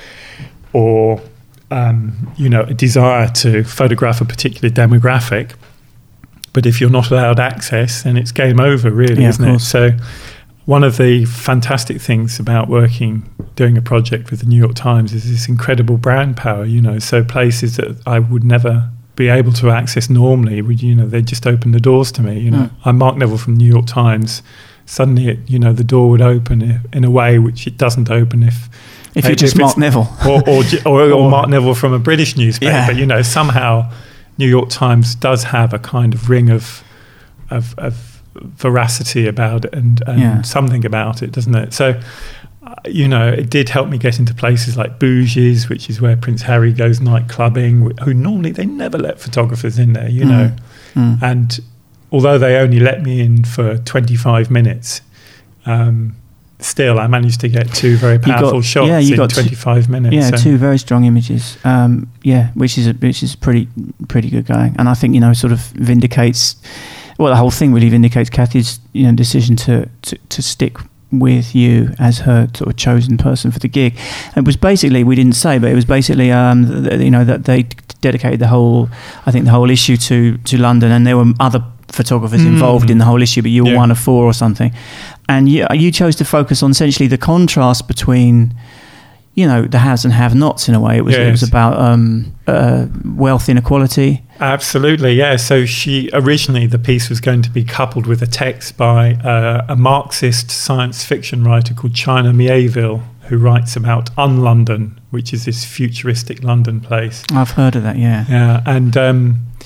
Speaker 2: or um, you know, a desire to photograph a particular demographic, but if you're not allowed access, then it's game over, really,
Speaker 1: Yeah, of
Speaker 2: isn't it?
Speaker 1: course.
Speaker 2: So one of the fantastic things about working, doing a project with the New York Times is this incredible brand power, you know, so places that I would never be able to access normally, would, you know, they just open the doors to me, you know.
Speaker 1: Mm.
Speaker 2: I'm Mark Neville from New York Times. Suddenly, it, you know, the door would open i- in a way which it doesn't open if
Speaker 1: If you're
Speaker 2: If
Speaker 1: just
Speaker 2: it's-
Speaker 1: Mark Neville.
Speaker 2: or or, j- or, or
Speaker 1: Or-
Speaker 2: Mark Neville from a British newspaper.
Speaker 1: Yeah.
Speaker 2: You know, somehow New York Times does have a kind of ring of of, of veracity about it, and, and
Speaker 1: Yeah.
Speaker 2: something about it, doesn't it? So, uh, you know, it did help me get into places like Bougie's, which is where Prince Harry goes night clubbing, wh- who normally they never let photographers in there, you know.
Speaker 1: Mm.
Speaker 2: And although they only let me in for twenty-five minutes, um, still I managed to get two very
Speaker 1: got-
Speaker 2: powerful shots
Speaker 1: yeah, you
Speaker 2: in
Speaker 1: got two-
Speaker 2: twenty-five minutes.
Speaker 1: Yeah,
Speaker 2: so-
Speaker 1: two very strong images. Um, yeah, which is a, which is pretty pretty good going, and I think, you know, sort of vindicates. Well, the whole thing really vindicates Kathy's, you know, decision to, to, to stick with you as her sort of chosen person for the gig. It was basically, we didn't say, but it was basically, um, th- th- you know, that they dedicated the whole, I think the whole issue to, to London, and there were other photographers
Speaker 2: Mm.
Speaker 1: involved in the whole issue, but you were
Speaker 2: Yeah.
Speaker 1: one of four or something. And you, you chose to focus on essentially the contrast between, you know, the haves and have-nots in a way. It was it was
Speaker 2: Yes.
Speaker 1: about um, uh, wealth inequality.
Speaker 2: Absolutely, yeah. So she originally, the piece was going to be coupled with a text by uh, a Marxist science fiction writer called China Mieville, who writes about Un-London, which is this futuristic London place.
Speaker 1: I've heard of that, yeah.
Speaker 2: Yeah, and um,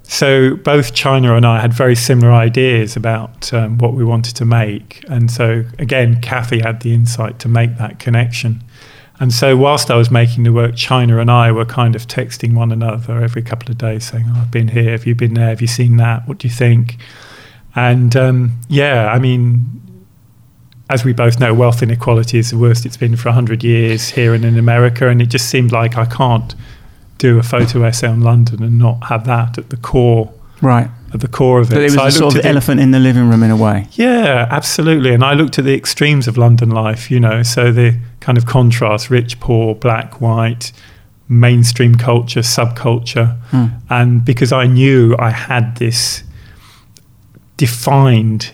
Speaker 2: so both China and I had very similar ideas about um, what we wanted to make. And so, again, Kathy had the insight to make that connection. And so whilst I was making the work, China and I were kind of texting one another every couple of days saying, oh, I've been here, have you been there, have you seen that, what do you think? And um, yeah, I mean, as we both know, wealth inequality is the worst it's been for one hundred years here and in America. And it just seemed like I can't do a photo essay on London and not have that at the core,
Speaker 1: right?
Speaker 2: At the core of it.
Speaker 1: But it was
Speaker 2: so
Speaker 1: a sort of elephant in the living room in a way.
Speaker 2: Yeah, absolutely. And I looked at the extremes of London life, you know, so the kind of contrast, rich, poor, black, white, mainstream culture, subculture. Hmm. And because I knew I had this defined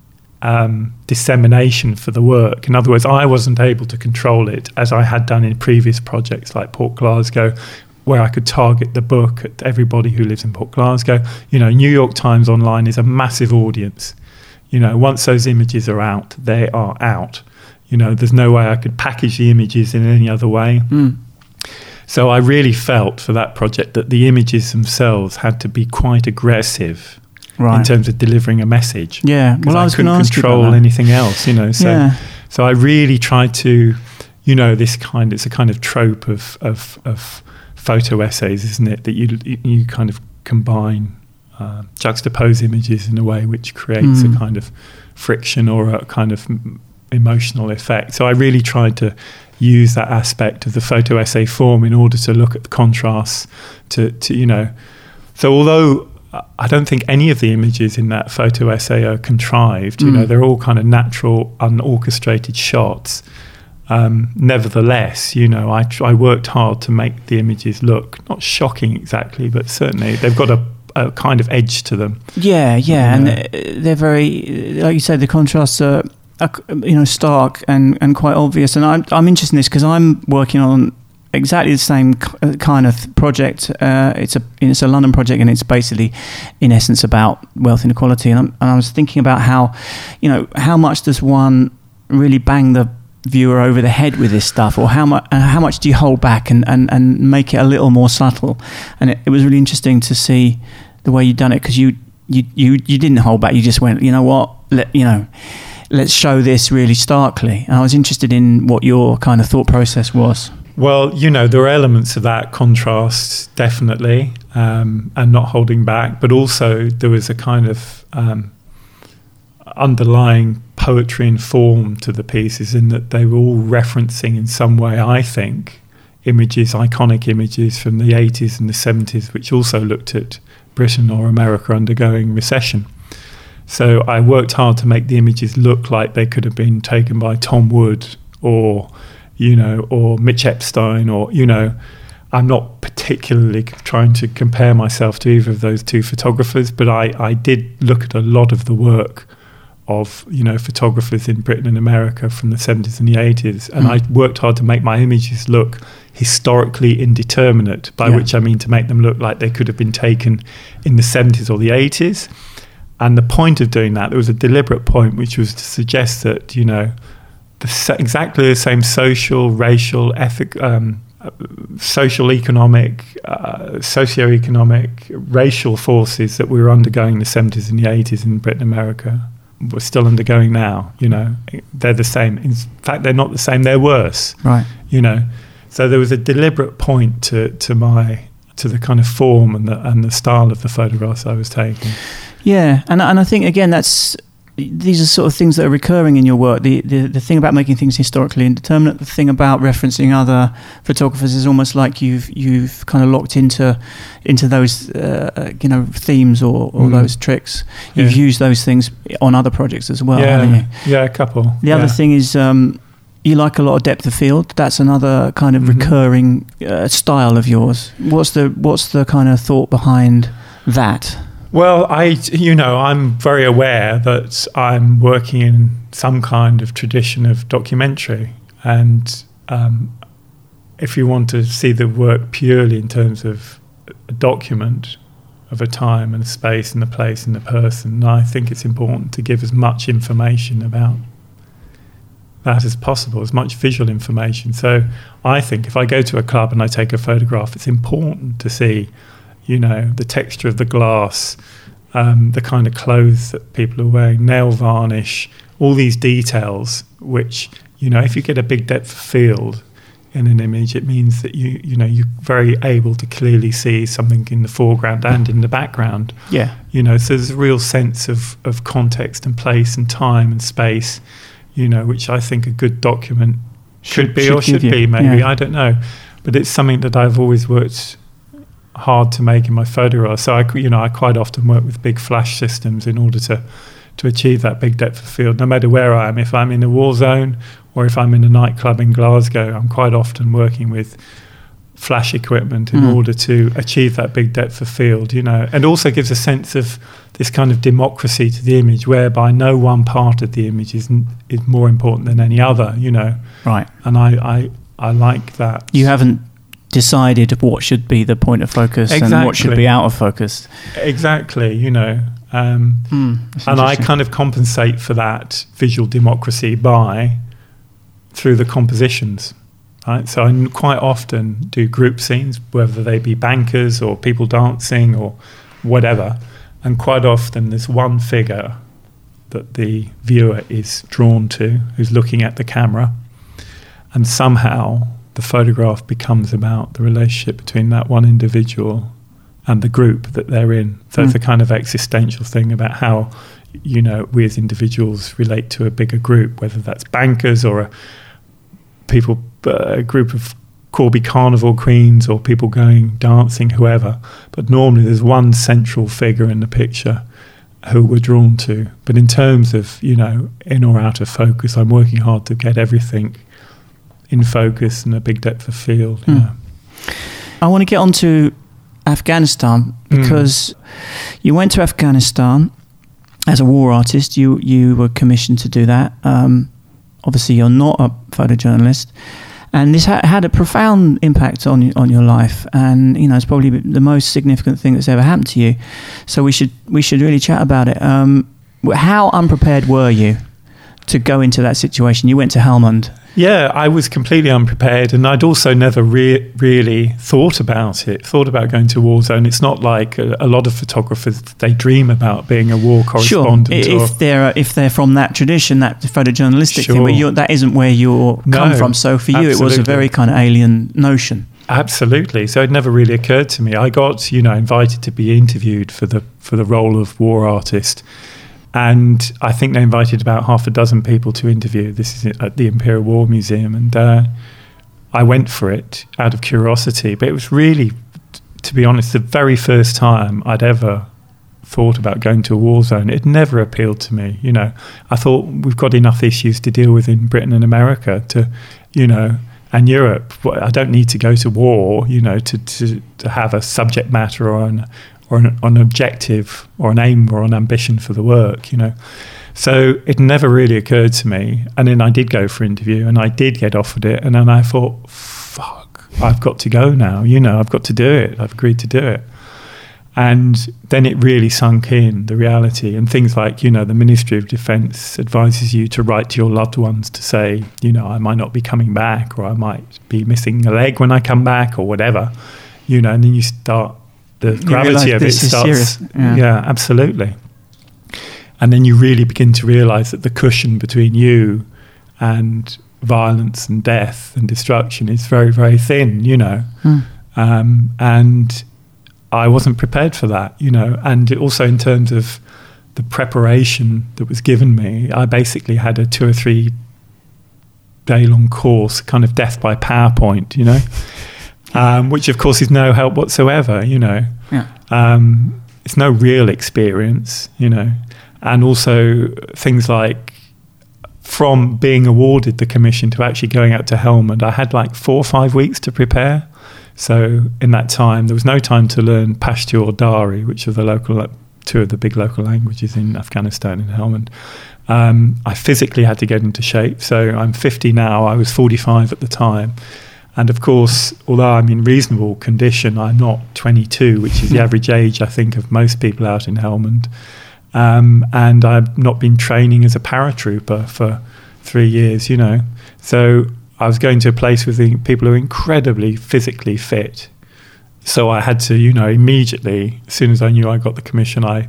Speaker 2: um, dissemination for the work. In other words, I wasn't able to control it as I had done in previous projects like Port Glasgow, where I could target the book at everybody who lives in Port Glasgow. You know, New York Times Online is a massive audience. You know, once those images are out, they are out. You know, there's no way I could package the images in any other way. Mm. So I really felt for that project that the images themselves had to be quite aggressive, right, in terms of delivering a message.
Speaker 1: Yeah, well, I, I was
Speaker 2: couldn't
Speaker 1: ask
Speaker 2: control
Speaker 1: you about
Speaker 2: anything else. You know, so
Speaker 1: yeah.
Speaker 2: so I really tried to, you know, this kind. It's a kind of trope of of of. photo essays, isn't it, that you you kind of combine, uh, juxtapose images in a way which creates mm. a kind of friction or a kind of emotional effect. So I really tried to use that aspect of the photo essay form in order to look at the contrasts, to, to you know. So although I don't think any of the images in that photo essay are contrived, you mm. know, they're all kind of natural, unorchestrated shots. Um, nevertheless, you know, I, I worked hard to make the images look not shocking exactly, but certainly they've got a, a kind of edge to them.
Speaker 1: Yeah, yeah, you know. And they're very, like you said, the contrasts are, are you know, stark and, and quite obvious. And I'm I'm interested in this because I'm working on exactly the same kind of project. Uh, it's a it's a London project, and it's basically, in essence, about wealth inequality. And, I'm, and I was thinking about how, you know, how much does one really bang the viewer over the head with this stuff, or how much and how much do you hold back and, and, and make it a little more subtle? And it, it was really interesting to see the way you'd done it, because you, you you you didn't hold back. You just went, you know what, let you know, let's show this really starkly. And I was interested in what your kind of thought process was.
Speaker 2: Well, you know, there are elements of that contrast, definitely, um, and not holding back, but also there was a kind of um, underlying poetry and form to the pieces, in that they were all referencing in some way, I think, images, iconic images from the eighties and the seventies, which also looked at Britain or America undergoing recession. So I worked hard to make the images look like they could have been taken by Tom Wood or, you know, or Mitch Epstein, or, you know, I'm not particularly trying to compare myself to either of those two photographers, but I, I did look at a lot of the work of, you know, photographers in Britain and America from the seventies and the eighties, and mm. I worked hard to make my images look historically indeterminate, by yeah. which I mean to make them look like they could have been taken in the seventies or the eighties. And the point of doing that, there was a deliberate point, which was to suggest that, you know, the, exactly the same social, racial, ethic, um, social, economic, uh, socio-economic, racial forces that we were undergoing in the seventies and the eighties in Britain and America we're still undergoing now. You know, they're the same. In fact, they're not the same. They're worse.
Speaker 1: Right.
Speaker 2: You know, so there was a deliberate point to, to my to the kind of form and the and the style of the photographs I was taking.
Speaker 1: Yeah, and and I think again that's these are sort of things that are recurring in your work. The, the the thing about making things historically indeterminate, the thing about referencing other photographers is almost like you've you've kind of locked into into those uh, you know themes or, or mm. those tricks. You've yeah. used those things on other projects as well,
Speaker 2: yeah,
Speaker 1: haven't you?
Speaker 2: Yeah, a couple.
Speaker 1: The
Speaker 2: yeah.
Speaker 1: other thing is um, you like a lot of depth of field. That's another kind of mm-hmm. recurring uh, style of yours. What's the what's the kind of thought behind that?
Speaker 2: Well, I, you know, I'm very aware that I'm working in some kind of tradition of documentary, and um, if you want to see the work purely in terms of a document of a time and a space and a place and a person, I think it's important to give as much information about that as possible, as much visual information. So I think if I go to a club and I take a photograph, it's important to see, you know, the texture of the glass, um, the kind of clothes that people are wearing, nail varnish, all these details, which, you know, if you get a big depth of field in an image, it means that you you know you're very able to clearly see something in the foreground and in the background.
Speaker 1: Yeah,
Speaker 2: you know, so there's a real sense of of context and place and time and space, you know, which I think a good document should, should be should or should you. be maybe yeah. I don't know, but it's something that I've always worked hard to make in my photographs. So I you know I quite often work with big flash systems in order to to achieve that big depth of field, no matter where I am. If I'm in a war zone or if I'm in a nightclub in Glasgow, I'm quite often working with flash equipment in mm. order to achieve that big depth of field, you know, and also gives a sense of this kind of democracy to the image, whereby no one part of the image is is more important than any other, you know.
Speaker 1: Right.
Speaker 2: And I, I, I like that.
Speaker 1: You haven't decided what should be the point of focus exactly. and what should be out of focus.
Speaker 2: Exactly, you know. Um, mm, and I kind of compensate for that visual democracy by through the compositions, right? So I quite often do group scenes, whether they be bankers or people dancing or whatever, and quite often there's one figure that the viewer is drawn to, who's looking at the camera, and somehow the photograph becomes about the relationship between that one individual and the group that they're in. So mm. it's a kind of existential thing about how, you know, we as individuals relate to a bigger group, whether that's bankers or a people, uh, a group of Corby Carnival queens or people going dancing, whoever. But normally there's one central figure in the picture who we're drawn to. But in terms of, you know, in or out of focus, I'm working hard to get everything in focus and a big depth of field. Mm. Yeah.
Speaker 1: I want to get on to Afghanistan, because mm. you went to Afghanistan as a war artist. You you were commissioned to do that. Um, obviously, you're not a photojournalist, and this ha- had a profound impact on you, on your life. And you know, it's probably the most significant thing that's ever happened to you. So we should we should really chat about it. Um, how unprepared were you to go into that situation? You went to Helmand.
Speaker 2: Yeah, I was completely unprepared, and I'd also never re- really thought about it, thought about going to a war zone. It's not like a, a lot of photographers, they dream about being a war correspondent.
Speaker 1: Sure, if they're, if they're from that tradition, that photojournalistic sure. thing, but you're, that isn't where you
Speaker 2: no,
Speaker 1: come from. So for you, absolutely. It was a very kind of alien notion.
Speaker 2: Absolutely. So it never really occurred to me. I got, you know, invited to be interviewed for the for the role of war artist. And I think they invited about half a dozen people to interview. This is at the Imperial War Museum. And uh, I went for it out of curiosity. But it was really, to be honest, the very first time I'd ever thought about going to a war zone. It never appealed to me. You know, I thought we've got enough issues to deal with in Britain and America to, you know, and Europe. I don't need to go to war, you know, to, to, to have a subject matter or an or an, an objective or an aim or an ambition for the work, you know. So it never really occurred to me. And then I did go for interview and I did get offered it. And then I thought, fuck, I've got to go now. You know, I've got to do it. I've agreed to do it. And then it really sunk in, the reality. And things like, you know, the Ministry of Defence advises you to write to your loved ones to say, you know, I might not be coming back, or I might be missing a leg when I come back, or whatever, you know, and then you start, the you gravity of it starts.
Speaker 1: Yeah.
Speaker 2: yeah, absolutely. And then you really begin to realise that the cushion between you and violence and death and destruction is very, very thin, you know.
Speaker 1: Hmm.
Speaker 2: Um, and I wasn't prepared for that, you know. And also in terms of the preparation that was given me, I basically had a two or three day long course, kind of death by PowerPoint, you know. Um, which of course is no help whatsoever, you know.
Speaker 1: Yeah.
Speaker 2: Um, it's no real experience, you know. And also things like, from being awarded the commission to actually going out to Helmand, I had like four or five weeks to prepare. So in that time, there was no time to learn Pashto or Dari, which are the local, two of the big local languages in Afghanistan, in Helmand. Um, I physically had to get into shape. So I'm fifty now, I was forty-five at the time. And of course, although I'm in reasonable condition, I'm not twenty-two, which is the average age, I think, of most people out in Helmand. Um, and I've not been training as a paratrooper for three years, you know. So I was going to a place with people who are incredibly physically fit. so I had to, you know, immediately, as soon as I knew I got the commission, I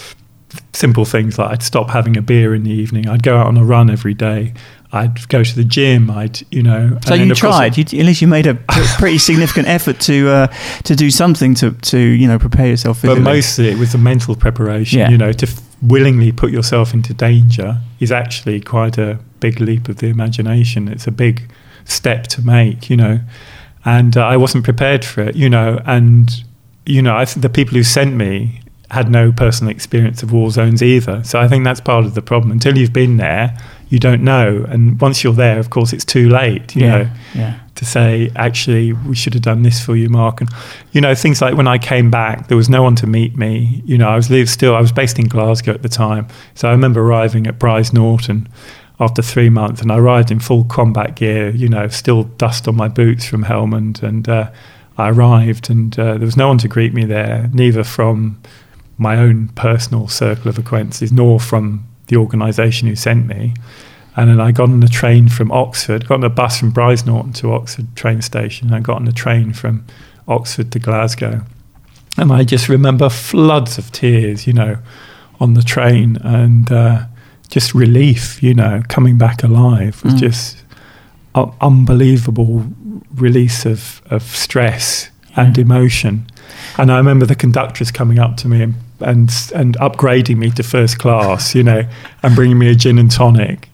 Speaker 2: simple things like I'd stop having a beer in the evening. I'd go out on a run every day. I'd go to the gym. I'd, you know.
Speaker 1: So you tried. You, at least you made a pretty significant effort to uh, to do something to, to you know prepare yourself physically.
Speaker 2: But mostly it was the mental preparation.
Speaker 1: Yeah.
Speaker 2: You know, to f- willingly put yourself into danger is actually quite a big leap of the imagination. It's a big step to make. You know, and uh, I wasn't prepared for it. You know, and you know, I think the people who sent me had no personal experience of war zones either. So I think that's part of the problem. Until you've been there, you don't know. And once you're there, of course, it's too late, you
Speaker 1: yeah,
Speaker 2: know,
Speaker 1: yeah.
Speaker 2: to say, actually, we should have done this for you, Mark. And, you know, things like when I came back, there was no one to meet me. You know, I was live still, I was based in Glasgow at the time. So I remember arriving at Brize Norton after three months, and I arrived in full combat gear, you know, still dust on my boots from Helmand. And uh, I arrived, and uh, there was no one to greet me there, neither from my own personal circle of acquaintances, nor from the organisation who sent me. And then I got on a train from Oxford, got on a bus from Brize Norton to Oxford train station. I got on a train from Oxford to Glasgow. And I just remember floods of tears, you know, on the train, and uh, just relief, you know, coming back alive was mm. just an unbelievable release of, of stress yeah. and emotion. And I remember the conductress coming up to me and, and and upgrading me to first class, you know, and bringing me a gin and tonic.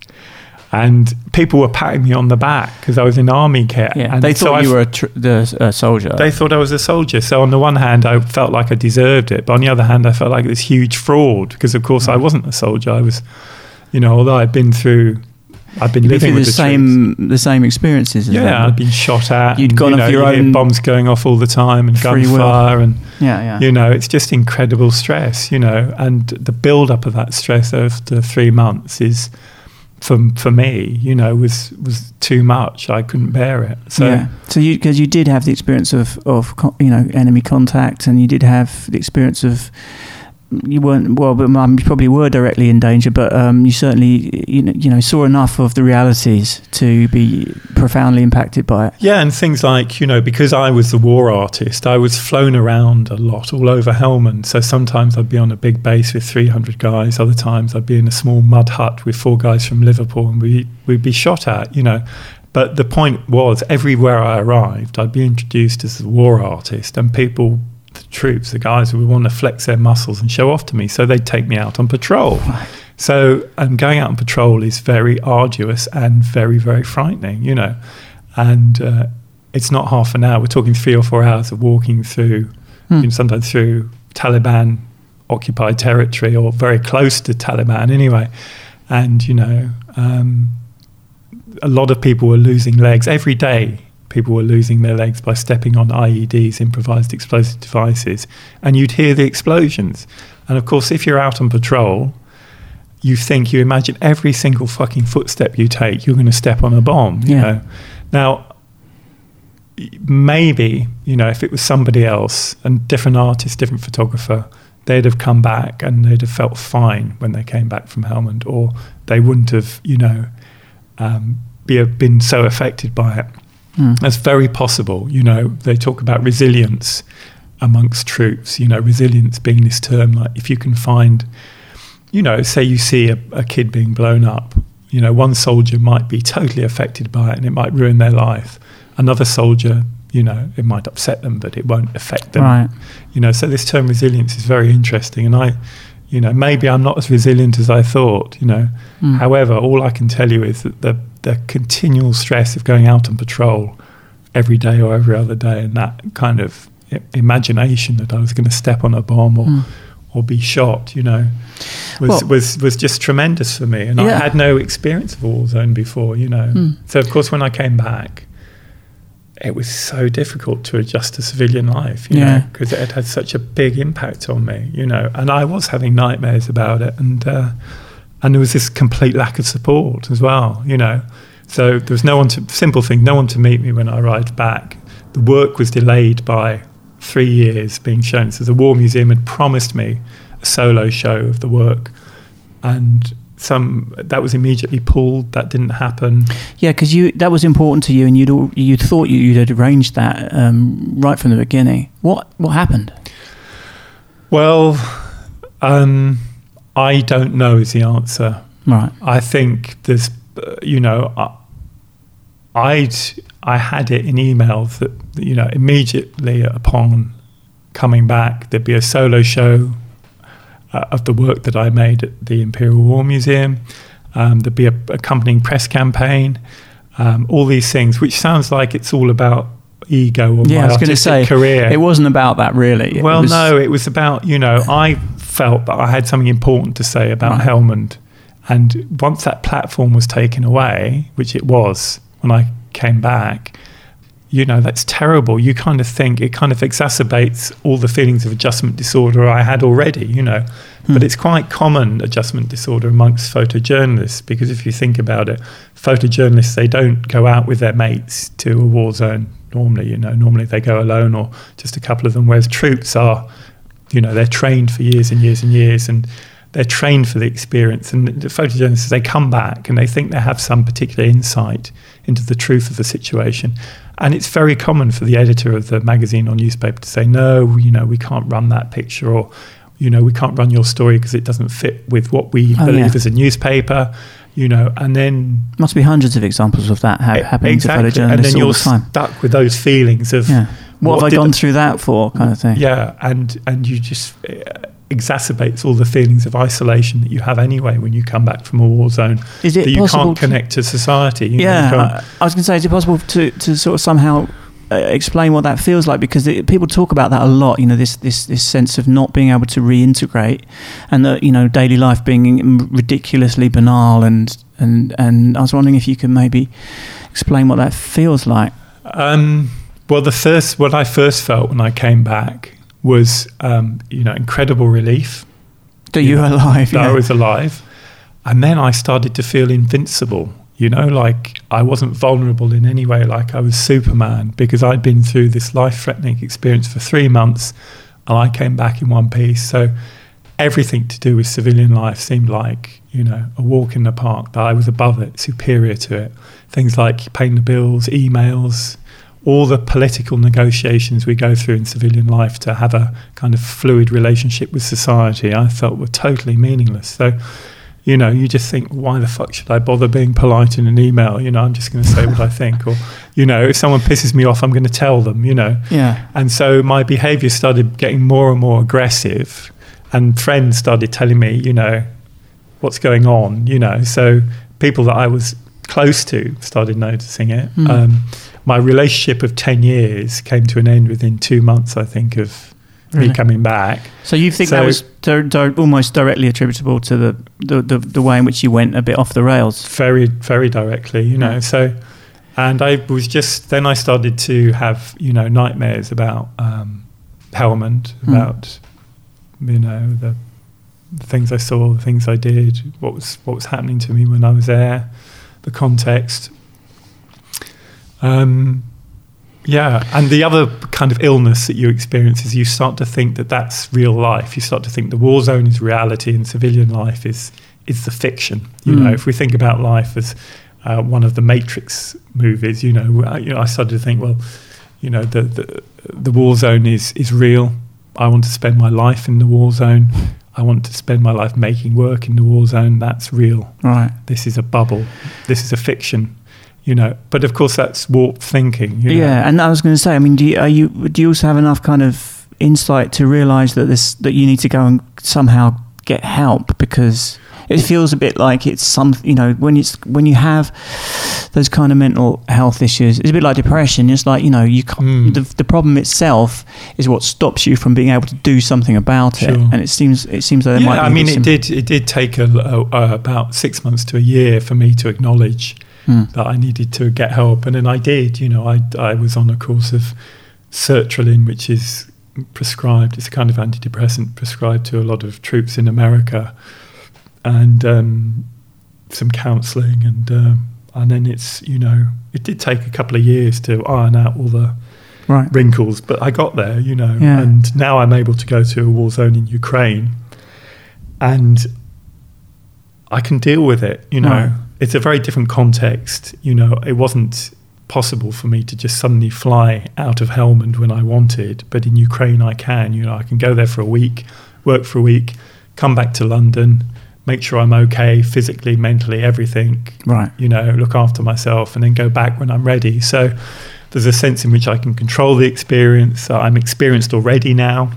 Speaker 2: And people were patting me on the back because I was in army kit.
Speaker 1: Yeah,
Speaker 2: and
Speaker 1: they thought
Speaker 2: so
Speaker 1: you were a, tr- the, a soldier.
Speaker 2: They thought I was a soldier. So on the one hand, I felt like I deserved it. But on the other hand, I felt like this huge fraud because, of course, I wasn't a soldier. I was, you know, although I'd been through... I've been
Speaker 1: You'd
Speaker 2: living
Speaker 1: be
Speaker 2: with
Speaker 1: the,
Speaker 2: the
Speaker 1: same
Speaker 2: troops.
Speaker 1: the same experiences. As
Speaker 2: yeah,
Speaker 1: that.
Speaker 2: I'd been shot at.
Speaker 1: You'd
Speaker 2: and,
Speaker 1: gone
Speaker 2: you
Speaker 1: off
Speaker 2: know,
Speaker 1: your
Speaker 2: you
Speaker 1: own
Speaker 2: bombs going off all the time and gunfire and
Speaker 1: yeah, yeah.
Speaker 2: you know, it's just incredible stress. You know, and the build up of that stress after three months is, for for me, you know, was was too much. I couldn't bear it. So
Speaker 1: yeah. So you because you did have the experience of of you know enemy contact, and you did have the experience of. You weren't well, but um, you probably were directly in danger. But um, you certainly, you know, you know, saw enough of the realities to be profoundly impacted by it.
Speaker 2: Yeah, and things like, you know, because I was the war artist, I was flown around a lot all over Helmand. So sometimes I'd be on a big base with three hundred guys. Other times I'd be in a small mud hut with four guys from Liverpool, and we we'd be shot at, you know. But the point was, everywhere I arrived, I'd be introduced as the war artist, and people. The troops, the guys who would want to flex their muscles and show off to me, so they'd take me out on patrol.
Speaker 1: Right.
Speaker 2: So um, going out on patrol is very arduous and very, very frightening, you know. And uh, it's not half an hour. We're talking three or four hours of walking through, hmm. you know, sometimes through Taliban occupied territory or very close to Taliban anyway. And, you know, um, a lot of people were losing legs every day. People were losing their legs by stepping on I E Ds, improvised explosive devices, and you'd hear the explosions. And of course, if you're out on patrol, you think, you imagine every single fucking footstep you take, you're going to step on a bomb. You
Speaker 1: yeah.
Speaker 2: know? Now, maybe, you know, if it was somebody else, and different artist, different photographer, they'd have come back and they'd have felt fine when they came back from Helmand, or they wouldn't have, you know, um, be, been so affected by it. Mm. That's very possible. You know, they talk about resilience amongst troops, you know, resilience being this term, like if you can find, you know, say you see a, a kid being blown up, you know, one soldier might be totally affected by it and it might ruin their life. Another soldier, you know, it might upset them, but it won't affect them.
Speaker 1: Right.
Speaker 2: You know, so this term resilience is very interesting. And I, you know, maybe I'm not as resilient as I thought, you know. Mm. However, all I can tell you is that the the continual stress of going out on patrol every day or every other day, and that kind of I- imagination that I was going to step on a bomb or mm. or be shot, you know, was well, was was just tremendous for me. And yeah. I had no experience of a war zone before, you know. Mm. So of course, when I came back, it was so difficult to adjust to civilian life, you yeah. know, because it had had such a big impact on me, you know, and I was having nightmares about it, and uh, and there was this complete lack of support as well, you know. So there was no one to, simple thing, no one to meet me when I arrived back. The work was delayed by three years being shown. So the War Museum had promised me a solo show of the work, and some that was immediately pulled. That didn't happen.
Speaker 1: Yeah, because you that was important to you, and you'd all, you thought you, you'd had arranged that um, right from the beginning. What what happened?
Speaker 2: Well, um, I don't know is the answer.
Speaker 1: Right.
Speaker 2: I think there's, uh, you know, I, I'd I had it in emails that, you know, immediately upon coming back, there'd be a solo show uh, of the work that I made at the Imperial War Museum. Um, there'd be a accompanying press campaign, um, all these things, which sounds like it's all about ego or
Speaker 1: yeah,
Speaker 2: my
Speaker 1: I was going to
Speaker 2: artistic
Speaker 1: say,
Speaker 2: career.
Speaker 1: It wasn't about that, really. It
Speaker 2: well,
Speaker 1: was,
Speaker 2: no, it was about, you know, I felt that I had something important to say about
Speaker 1: right.
Speaker 2: Helmond. And once that platform was taken away, which it was when I came back, you know, that's terrible. You kind of think it kind of exacerbates all the feelings of adjustment disorder I had already, you know. Hmm. But it's quite common adjustment disorder amongst photojournalists, because if you think about it, photojournalists, they don't go out with their mates to a war zone normally, you know. Normally they go alone or just a couple of them, whereas troops are, you know, they're trained for years and years and years, and they're trained for the experience. And the photojournalists, they come back and they think they have some particular insight into the truth of the situation. And it's very common for the editor of the magazine or newspaper to say, no, you know, we can't run that picture, or, you know, we can't run your story because it doesn't fit with what we oh, believe yeah. as a newspaper, you know, and then...
Speaker 1: Must be hundreds of examples of that ha- happening
Speaker 2: exactly.
Speaker 1: to photojournalists
Speaker 2: and then
Speaker 1: all
Speaker 2: you're
Speaker 1: the time.
Speaker 2: Stuck with those feelings of...
Speaker 1: Yeah. What, what have I gone through that for, kind of thing?
Speaker 2: Yeah, and, and you just... Uh, exacerbates all the feelings of isolation that you have anyway when you come back from a war zone.
Speaker 1: Is it
Speaker 2: that you
Speaker 1: possible
Speaker 2: can't connect to society? You
Speaker 1: yeah,
Speaker 2: know,
Speaker 1: I, I was going to say, is it possible to, to sort of somehow uh, explain what that feels like? Because it, people talk about that a lot, you know, this, this this sense of not being able to reintegrate, and that, you know, daily life being ridiculously banal, and, and, and I was wondering if you could maybe explain what that feels like.
Speaker 2: Um, well, the first, what I first felt when I came back was, um, you know, incredible relief.
Speaker 1: That you were alive.
Speaker 2: That
Speaker 1: yeah.
Speaker 2: I was alive. And then I started to feel invincible, you know, like I wasn't vulnerable in any way, like I was Superman, because I'd been through this life-threatening experience for three months and I came back in one piece. So everything to do with civilian life seemed like, you know, a walk in the park, that I was above it, superior to it. Things like paying the bills, emails, all the political negotiations we go through in civilian life to have a kind of fluid relationship with society, I felt were totally meaningless. So, you know, you just think, why the fuck should I bother being polite in an email? You know, I'm just going to say what I think. Or, you know, if someone pisses me off, I'm going to tell them, you know.
Speaker 1: Yeah.
Speaker 2: And so my behaviour started getting more and more aggressive, and friends started telling me, you know, what's going on, you know. So people that I was close to started noticing it. Mm. Um, my relationship of ten years came to an end within two months, I think, of really? me coming back.
Speaker 1: So you think
Speaker 2: so,
Speaker 1: that was di- di- almost directly attributable to the, the, the, the way in which you went a bit off the rails?
Speaker 2: Very, very directly, you know. Mm. So, and I was just, then I started to have, you know, nightmares about um, Helmond, mm. about, you know, the, the things I saw, the things I did, what was what was happening to me when I was there, the context. Um, yeah, and the other kind of illness that you experience is you start to think that that's real life. You start to think the war zone is reality and civilian life is is the fiction. You mm. know, if we think about life as uh, one of the Matrix movies, you know, I, you know, I started to think, well, you know, the, the the war zone is is real. I want to spend my life in the war zone. I want to spend my life making work in the war zone. That's real.
Speaker 1: Right.
Speaker 2: This is a bubble. This is a fiction. You know, but of course that's warped thinking. You know?
Speaker 1: Yeah, and I was going to say, I mean, do you, are you do you also have enough kind of insight to realise that this that you need to go and somehow get help, because it feels a bit like it's some, you know, when it's when you have those kind of mental health issues, it's a bit like depression. It's like, you know, you can't, mm. the the problem itself is what stops you from being able to do something about
Speaker 2: sure.
Speaker 1: it. And it seems it seems that there
Speaker 2: yeah,
Speaker 1: might be.
Speaker 2: I mean, it did it did take a, a, a, about six months to a year for me to acknowledge Mm. that I needed to get help, and then I did. You know, I I was on a course of sertraline, which is prescribed. It's a kind of antidepressant prescribed to a lot of troops in America, and um, some counselling, and uh, and then it's, you know, it did take a couple of years to iron out all the right. wrinkles, but I got there. You know,
Speaker 1: yeah.
Speaker 2: and now I'm able to go to a war zone in Ukraine, and I can deal with it, you know.
Speaker 1: Right.
Speaker 2: It's a very different context, you know. It wasn't possible for me to just suddenly fly out of Helmand when I wanted, but in Ukraine I can, you know. I can go there for a week, work for a week, come back to London, make sure I'm okay physically, mentally, everything,
Speaker 1: right,
Speaker 2: you know, look after myself, and then go back when I'm ready. So there's a sense in which I can control the experience. I'm experienced already now.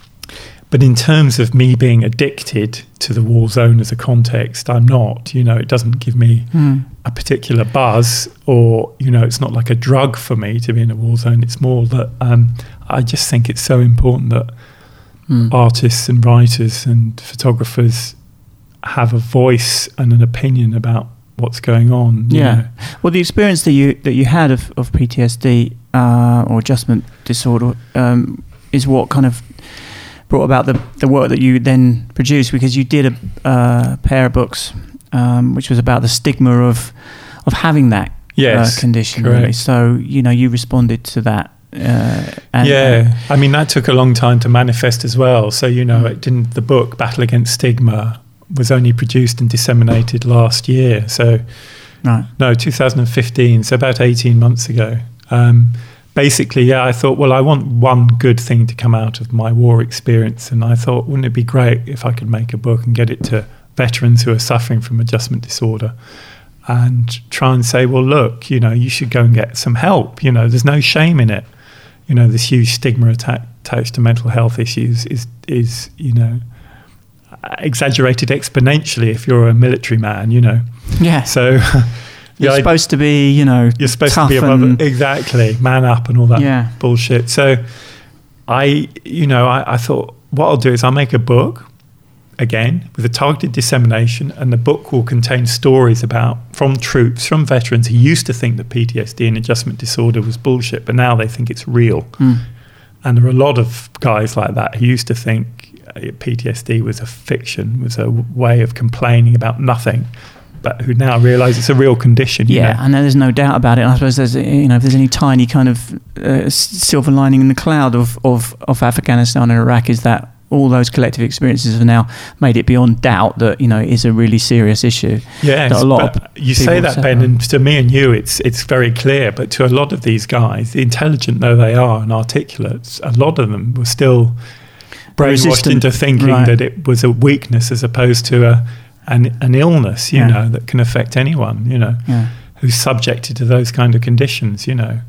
Speaker 2: But in terms of me being addicted to the war zone as a context, I'm not. You know, it doesn't give me mm. a particular buzz, or, you know, it's not like a drug for me to be in a war zone. It's more that um, I just think it's so important that mm. artists and writers and photographers have a voice and an opinion about what's going on.
Speaker 1: Yeah.
Speaker 2: know.
Speaker 1: Well, the experience that you that you had of, of P T S D uh, or adjustment disorder um, is what kind of brought about the, the work that you then produced, because you did a uh, pair of books um, which was about the stigma of of having that
Speaker 2: yes,
Speaker 1: uh, condition.
Speaker 2: correct.
Speaker 1: Really. So, you know, you responded to that. Uh, and,
Speaker 2: yeah, uh, I mean, that took a long time to manifest as well. So, you know, it didn't. The book Battle Against Stigma was only produced and disseminated last year. So,
Speaker 1: right.
Speaker 2: no, two thousand fifteen. So about eighteen months ago. Um, basically, yeah, I thought, well, I want one good thing to come out of my war experience, and I thought, wouldn't it be great if I could make a book and get it to veterans who are suffering from adjustment disorder, and try and say, well, look, you know, you should go and get some help. You know, there's no shame in it. You know, this huge stigma atta- attached to mental health issues is, is, you know, exaggerated exponentially if you're a military man, you know.
Speaker 1: Yeah.
Speaker 2: So
Speaker 1: you're
Speaker 2: yeah,
Speaker 1: supposed to be, you know,
Speaker 2: you're supposed
Speaker 1: tough
Speaker 2: to be above
Speaker 1: and
Speaker 2: it. Exactly, man up and all that
Speaker 1: yeah.
Speaker 2: bullshit. So I, you know, I, I thought what I'll do is I'll make a book again with a targeted dissemination, and the book will contain stories about from troops, from veterans who used to think that P T S D and adjustment disorder was bullshit, but now they think it's real. Mm. And there are a lot of guys like that who used to think P T S D was a fiction, was a w- way of complaining about nothing, but who now realise it's a real condition. You
Speaker 1: yeah,
Speaker 2: know?
Speaker 1: And there's no doubt about it. And I suppose there's, you know, if there's any tiny kind of uh, silver lining in the cloud of, of, of Afghanistan and Iraq, is that all those collective experiences have now made it beyond doubt that, you know, it is a really serious issue.
Speaker 2: Yes,
Speaker 1: that a lot
Speaker 2: but
Speaker 1: of
Speaker 2: you say that, Ben,
Speaker 1: from.
Speaker 2: and to me and you, it's it's very clear. But to a lot of these guys, intelligent though they are and articulate, a lot of them were still brainwashed
Speaker 1: Resistant.
Speaker 2: into thinking
Speaker 1: right.
Speaker 2: that it was a weakness as opposed to a an, an illness, you
Speaker 1: yeah.
Speaker 2: know, that can affect anyone, you know,
Speaker 1: yeah.
Speaker 2: who's subjected to those kind of conditions, you know.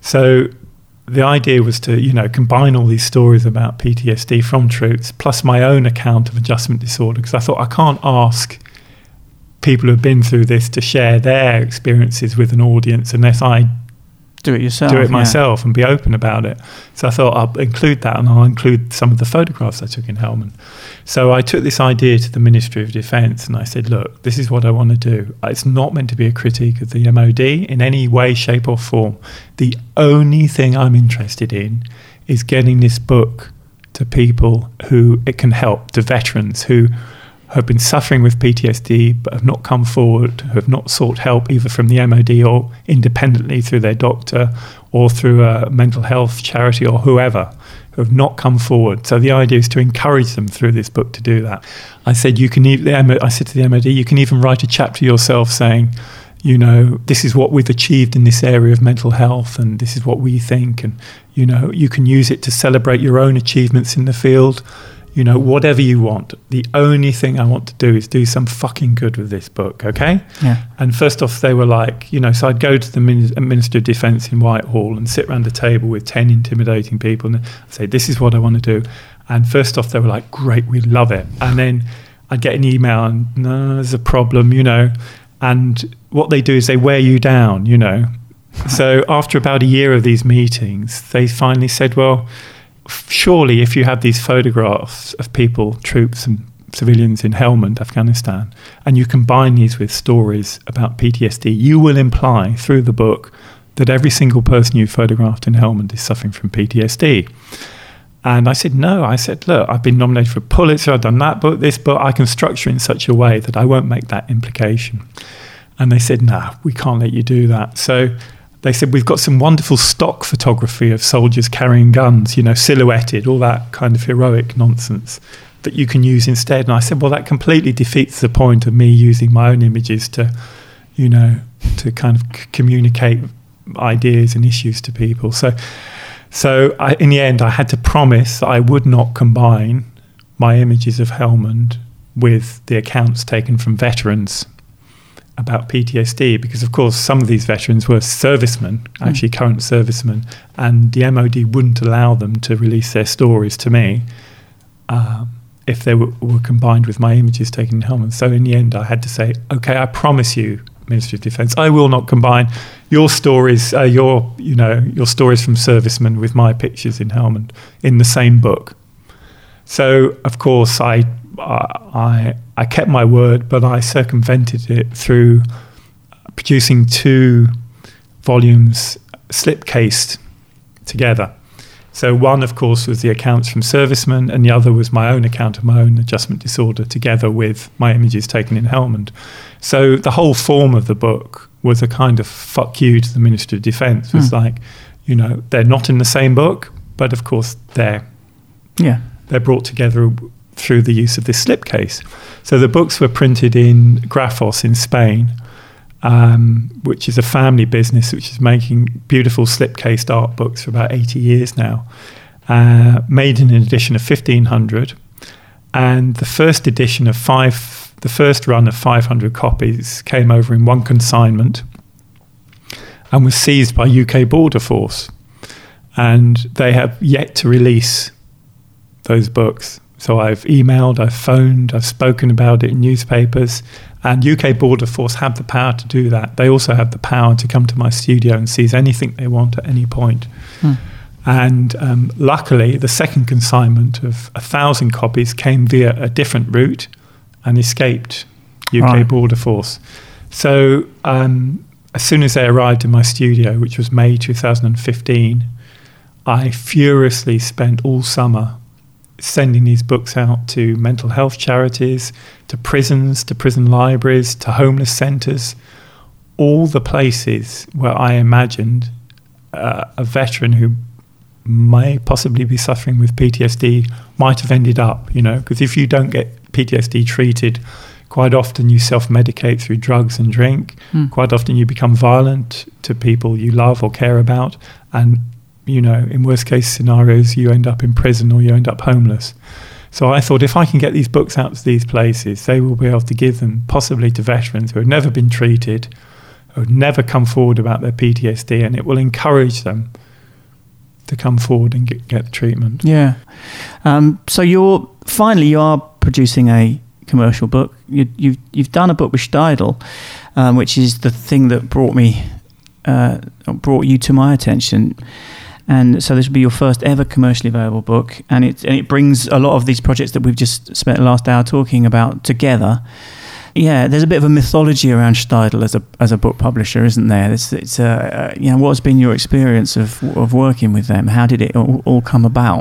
Speaker 2: So the idea was to, you know, combine all these stories about P T S D from troops, plus my own account of adjustment disorder, because I thought I can't ask people who have been through this to share their experiences with an audience unless I
Speaker 1: do it yourself,
Speaker 2: do it
Speaker 1: yeah.
Speaker 2: myself and be open about it. So I thought I'll include that, and I'll include some of the photographs I took in Helmand. So I took this idea to the Ministry of Defence and I said, look, this is what I want to do. It's not meant to be a critique of the M O D in any way, shape or form. The only thing I'm interested in is getting this book to people who it can help, to veterans who have been suffering with P T S D but have not come forward, who have not sought help either from the M O D or independently through their doctor or through a mental health charity or whoever, who have not come forward. So the idea is to encourage them through this book to do that. I said, you can even, I said to the M O D, you can even write a chapter yourself saying, you know, this is what we've achieved in this area of mental health and this is what we think. And, you know, you can use it to celebrate your own achievements in the field. You know, whatever you want. The only thing I want to do is do some fucking good with this book, okay?
Speaker 1: Yeah.
Speaker 2: And first off, they were like, you know, so I'd go to the Min- Minister of Defence in Whitehall and sit around a table with ten intimidating people and I'd say, this is what I want to do. And first off, they were like, great, we love it. And then I'd get an email and, no, there's a problem, you know. And what they do is they wear you down, you know. So after about a year of these meetings, they finally said, well, surely if you have these photographs of people, troops and civilians in Helmand, Afghanistan, and you combine these with stories about P T S D, you will imply through the book that every single person you photographed in Helmand is suffering from P T S D. And I said, no. I said, look, I've been nominated for a Pulitzer, I've done that book, this book, I can structure it in such a way that I won't make that implication. And they said, no, we can't let you do that. So they said, we've got some wonderful stock photography of soldiers carrying guns, you know, silhouetted, all that kind of heroic nonsense that you can use instead. And I said, well, that completely defeats the point of me using my own images to, you know, to kind of c- communicate ideas and issues to people. So, so I, in the end, I had to promise that I would not combine my images of Helmand with the accounts taken from veterans about P T S D, because of course some of these veterans were servicemen, actually mm. current servicemen, and the M O D wouldn't allow them to release their stories to me um, if they were, were combined with my images taken in Helmand. So in the end I had to say, okay, I promise you, Ministry of Defence, I will not combine your stories, uh, your you know your stories from servicemen with my pictures in Helmand in the same book. So of course I I I kept my word, but I circumvented it through producing two volumes slipcased together. So one, of course, was the accounts from servicemen, and the other was my own account of my own adjustment disorder, together with my images taken in Helmand. So the whole form of the book was a kind of fuck you to the Ministry of Defence. It was mm. like, you know, they're not in the same book, but of course they're yeah they're brought together through the use of this slipcase. So the books were printed in Grafos in Spain, um, which is a family business which is making beautiful slipcased art books for about eighty years now, uh, made in an edition of fifteen hundred. And the first edition of five, the first run of five hundred copies came over in one consignment and was seized by U K Border Force. And they have yet to release those books. So I've emailed, I've phoned, I've spoken about it in newspapers, and U K Border Force have the power to do that. They also have the power to come to my studio and seize anything they want at any point. Hmm. And um, luckily, the second consignment of a thousand copies came via a different route and escaped U K right. Border Force. So um, as soon as they arrived in my studio, which was May two thousand fifteen, I furiously spent all summer sending these books out to mental health charities, to prisons, to prison libraries, to homeless centres, all the places where I imagined uh, a veteran who may possibly be suffering with P T S D might have ended up, you know, because if you don't get P T S D treated, quite often you self-medicate through drugs and drink. Mm. Quite often you become violent to people you love or care about, and you know, in worst case scenarios, you end up in prison or you end up homeless. So I thought, if I can get these books out to these places, they will be able to give them possibly to veterans who have never been treated, who have never come forward about their P T S D, and it will encourage them to come forward and get, get the treatment.
Speaker 1: Yeah. Um, so you're finally you are producing a commercial book. You, you've you've done a book with Steidl, um, which is the thing that brought me uh, brought you to my attention. And so this will be your first ever commercially available book, and it and it brings a lot of these projects that we've just spent the last hour talking about together. Yeah, there's a bit of a mythology around Steidl as a as a book publisher, isn't there? It's it's uh, you know, what has been your experience of of working with them? How did it all, all come about?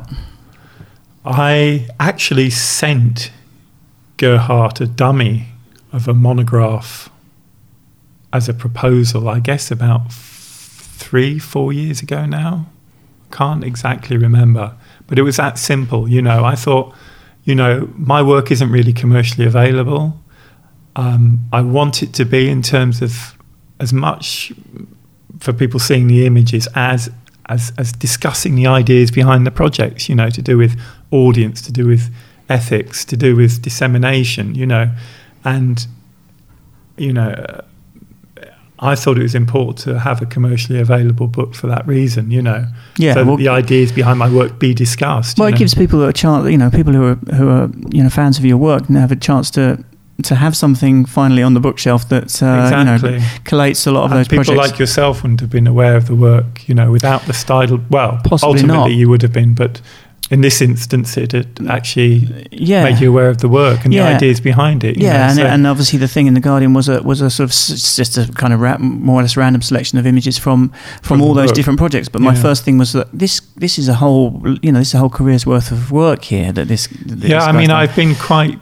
Speaker 2: I actually sent Gerhardt a dummy of a monograph as a proposal, I guess about three, four years ago now. Can't exactly remember, but it was that simple. You know, I thought, you know, my work isn't really commercially available. Um, I want it to be, in terms of as much for people seeing the images as as as discussing the ideas behind the projects. You know, to do with audience, to do with ethics, to do with dissemination. You know, and you know. I thought it was important to have a commercially available book for that reason, you know, yeah, so well, that the ideas behind my work be discussed.
Speaker 1: Well, it
Speaker 2: know?
Speaker 1: gives people a chance, you know, people who are who are you know fans of your work, and have a chance to to have something finally on the bookshelf that uh, exactly. you know collates a lot of and those
Speaker 2: people
Speaker 1: projects.
Speaker 2: People like yourself wouldn't have been aware of the work, you know, without the Steidl. Well,
Speaker 1: possibly
Speaker 2: ultimately
Speaker 1: not.
Speaker 2: You would have been, but in this instance, it had actually
Speaker 1: yeah.
Speaker 2: made you aware of the work and yeah. the ideas behind it. You
Speaker 1: yeah,
Speaker 2: know,
Speaker 1: and,
Speaker 2: so.
Speaker 1: and obviously the thing in the Guardian was a was a sort of s- just a kind of ra- more or less random selection of images from from, from all those book. different projects. But my yeah. first thing was that this this is a whole you know this is a whole career's worth of work here. That this, that
Speaker 2: yeah,
Speaker 1: this
Speaker 2: I mean,
Speaker 1: done.
Speaker 2: I've been quite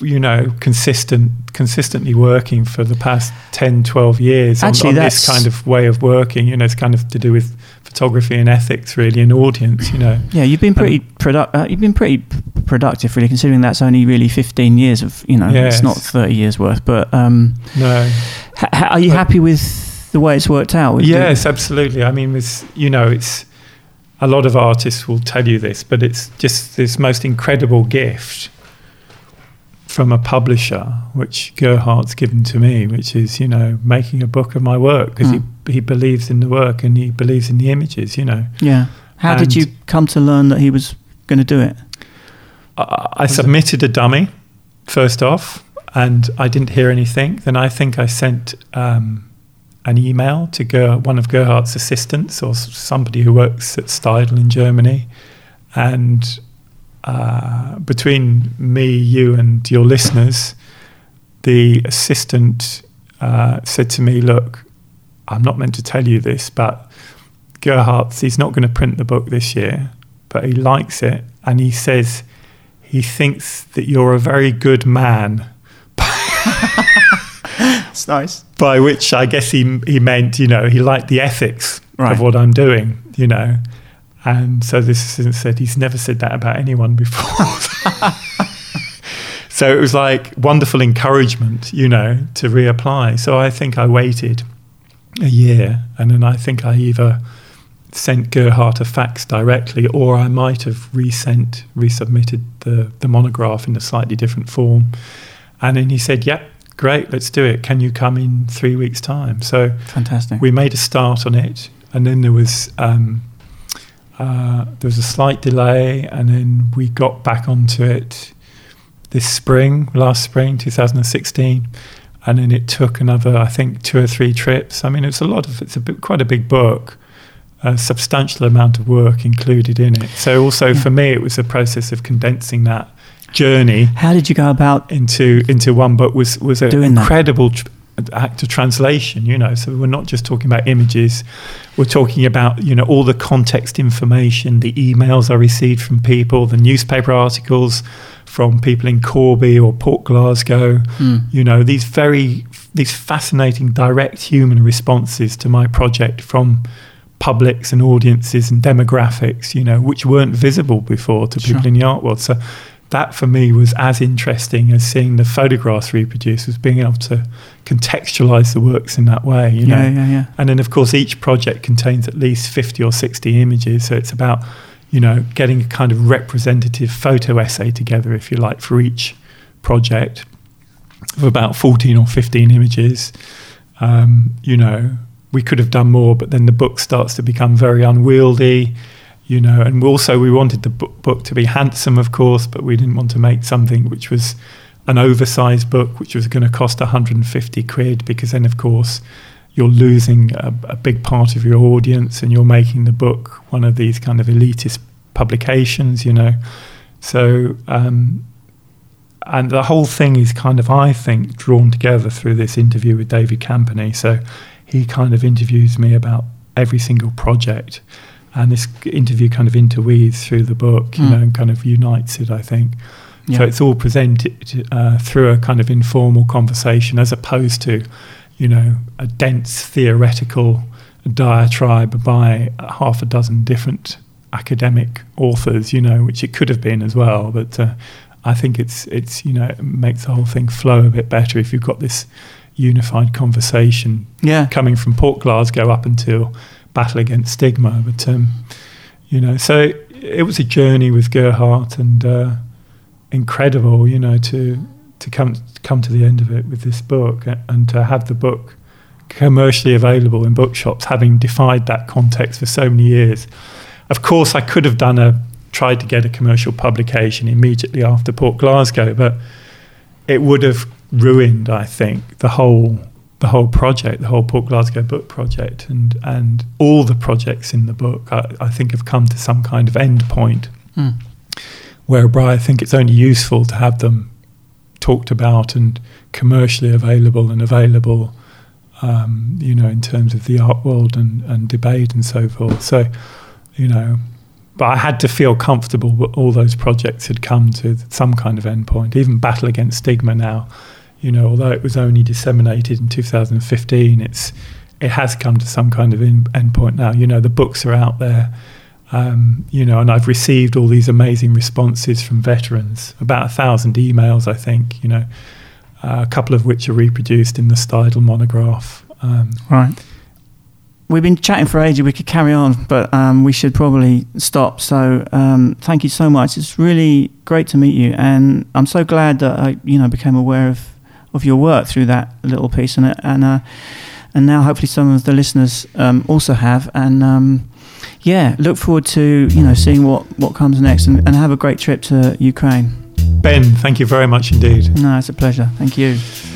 Speaker 2: you know, consistent, consistently working for the past ten, twelve years
Speaker 1: Actually,
Speaker 2: on, on
Speaker 1: that's
Speaker 2: this kind of way of working. You know, it's kind of to do with photography and ethics, really, and audience. You know.
Speaker 1: Yeah, you've been pretty um, produ- uh, You've been pretty p- productive, really, considering that's only really fifteen years of. You know,
Speaker 2: yes.
Speaker 1: It's not thirty years worth. But um,
Speaker 2: no,
Speaker 1: ha- are you
Speaker 2: but,
Speaker 1: happy with the way it's worked out?
Speaker 2: Yes, absolutely. I mean, it's, you know, it's a lot of artists will tell you this, but it's just this most incredible gift from a publisher, which Gerhardt's given to me, which is, you know, making a book of my work, because mm. he he believes in the work and he believes in the images, you know.
Speaker 1: Yeah. How and did you come to learn that he was going to do it?
Speaker 2: I, I submitted it? a dummy first off, and I didn't hear anything. Then I think I sent um, an email to Ger- one of Gerhardt's assistants, or somebody who works at Steidl in Germany, and uh, between me, you, and your listeners, the assistant uh, said to me, "Look, I'm not meant to tell you this, but Gerhardt, he's not going to print the book this year, but he likes it, and he says he thinks that you're a very good man."
Speaker 1: It's nice.
Speaker 2: By which I guess he he meant, you know, he liked the ethics
Speaker 1: right.
Speaker 2: of what I'm doing, you know. And so this assistant said he's never said that about anyone before. So it was like wonderful encouragement, you know, to reapply. So I think I waited a year, and then I think I either sent Gerhardt a fax directly, or I might have resent, resubmitted the, the monograph in a slightly different form. And then he said, "Yep, great, let's do it. Can you come in three weeks' time?" So
Speaker 1: fantastic.
Speaker 2: We made a start on it, and then there was um, uh, there was a slight delay, and then we got back onto it this spring, last spring, two thousand sixteen. And then it took another, I think, two or three trips. I mean, it's a lot of, it's a bit, quite a big book, a substantial amount of work included in it. So also yeah. for me, it was a process of condensing that journey.
Speaker 1: How did you go about
Speaker 2: into into one book? Was was an
Speaker 1: doing
Speaker 2: incredible tr- act of translation. You know, so we're not just talking about images. We're talking about, you know, all the context information, the emails I received from people, the newspaper articles from people in Corby or Port Glasgow, mm. you know, these very, these fascinating direct human responses to my project from publics and audiences and demographics, you know, which weren't visible before to people sure. in the art world. So that for me was as interesting as seeing the photographs reproduced, was being able to contextualize the works in that way, you
Speaker 1: yeah,
Speaker 2: know.
Speaker 1: Yeah, yeah.
Speaker 2: And then of course each project contains at least fifty or sixty images, so it's about, you know, getting a kind of representative photo essay together, if you like, for each project of about fourteen or fifteen images. Um, you know, we could have done more, but then the book starts to become very unwieldy, you know, and also we wanted the book, book to be handsome, of course, but we didn't want to make something which was an oversized book, which was going to cost one hundred fifty quid, because then, of course, you're losing a, a big part of your audience and you're making the book one of these kind of elitist publications, you know. So, um, and the whole thing is kind of, I think, drawn together through this interview with David Campany. So he kind of interviews me about every single project, and this interview kind of interweaves through the book, you mm. know, and kind of unites it, I think. Yeah. So it's all presented uh, through a kind of informal conversation, as opposed to, you know, a dense theoretical diatribe by half a dozen different academic authors, you know, which it could have been as well. But uh, I think it's, it's you know, it makes the whole thing flow a bit better if you've got this unified conversation
Speaker 1: yeah.
Speaker 2: coming from Port Glasgow up until Battle Against Stigma. But, um, you know, so it was a journey with Gerhardt, and uh, incredible, you know, to... to come come to the end of it with this book, and to have the book commercially available in bookshops, having defied that context for so many years. Of course, I could have done a tried to get a commercial publication immediately after Port Glasgow, but it would have ruined, I think, the whole the whole project, the whole Port Glasgow book project, and and all the projects in the book. I, I think have come to some kind of end point, mm. whereby I think it's only useful to have them talked about and commercially available and available, um, you know, in terms of the art world and, and debate and so forth. So, you know, but I had to feel comfortable that all those projects had come to some kind of endpoint. Even Battle Against Stigma now, you know, although it was only disseminated in two thousand fifteen, it's it has come to some kind of in, endpoint now. You know, the books are out there, um, you know, and I've received all these amazing responses from veterans, about a thousand emails, I think, you know, uh, a couple of which are reproduced in the Steidl monograph. Um,
Speaker 1: right. We've been chatting for ages. We could carry on, but um, we should probably stop. So um, thank you so much. It's really great to meet you, and I'm so glad that I, you know, became aware of, of your work through that little piece, and and uh, and now hopefully some of the listeners um, also have. And um, yeah, look forward to you know seeing what, what comes next, and, and have a great trip to Ukraine.
Speaker 2: Ben, thank you very much indeed.
Speaker 1: No, it's a pleasure. Thank you.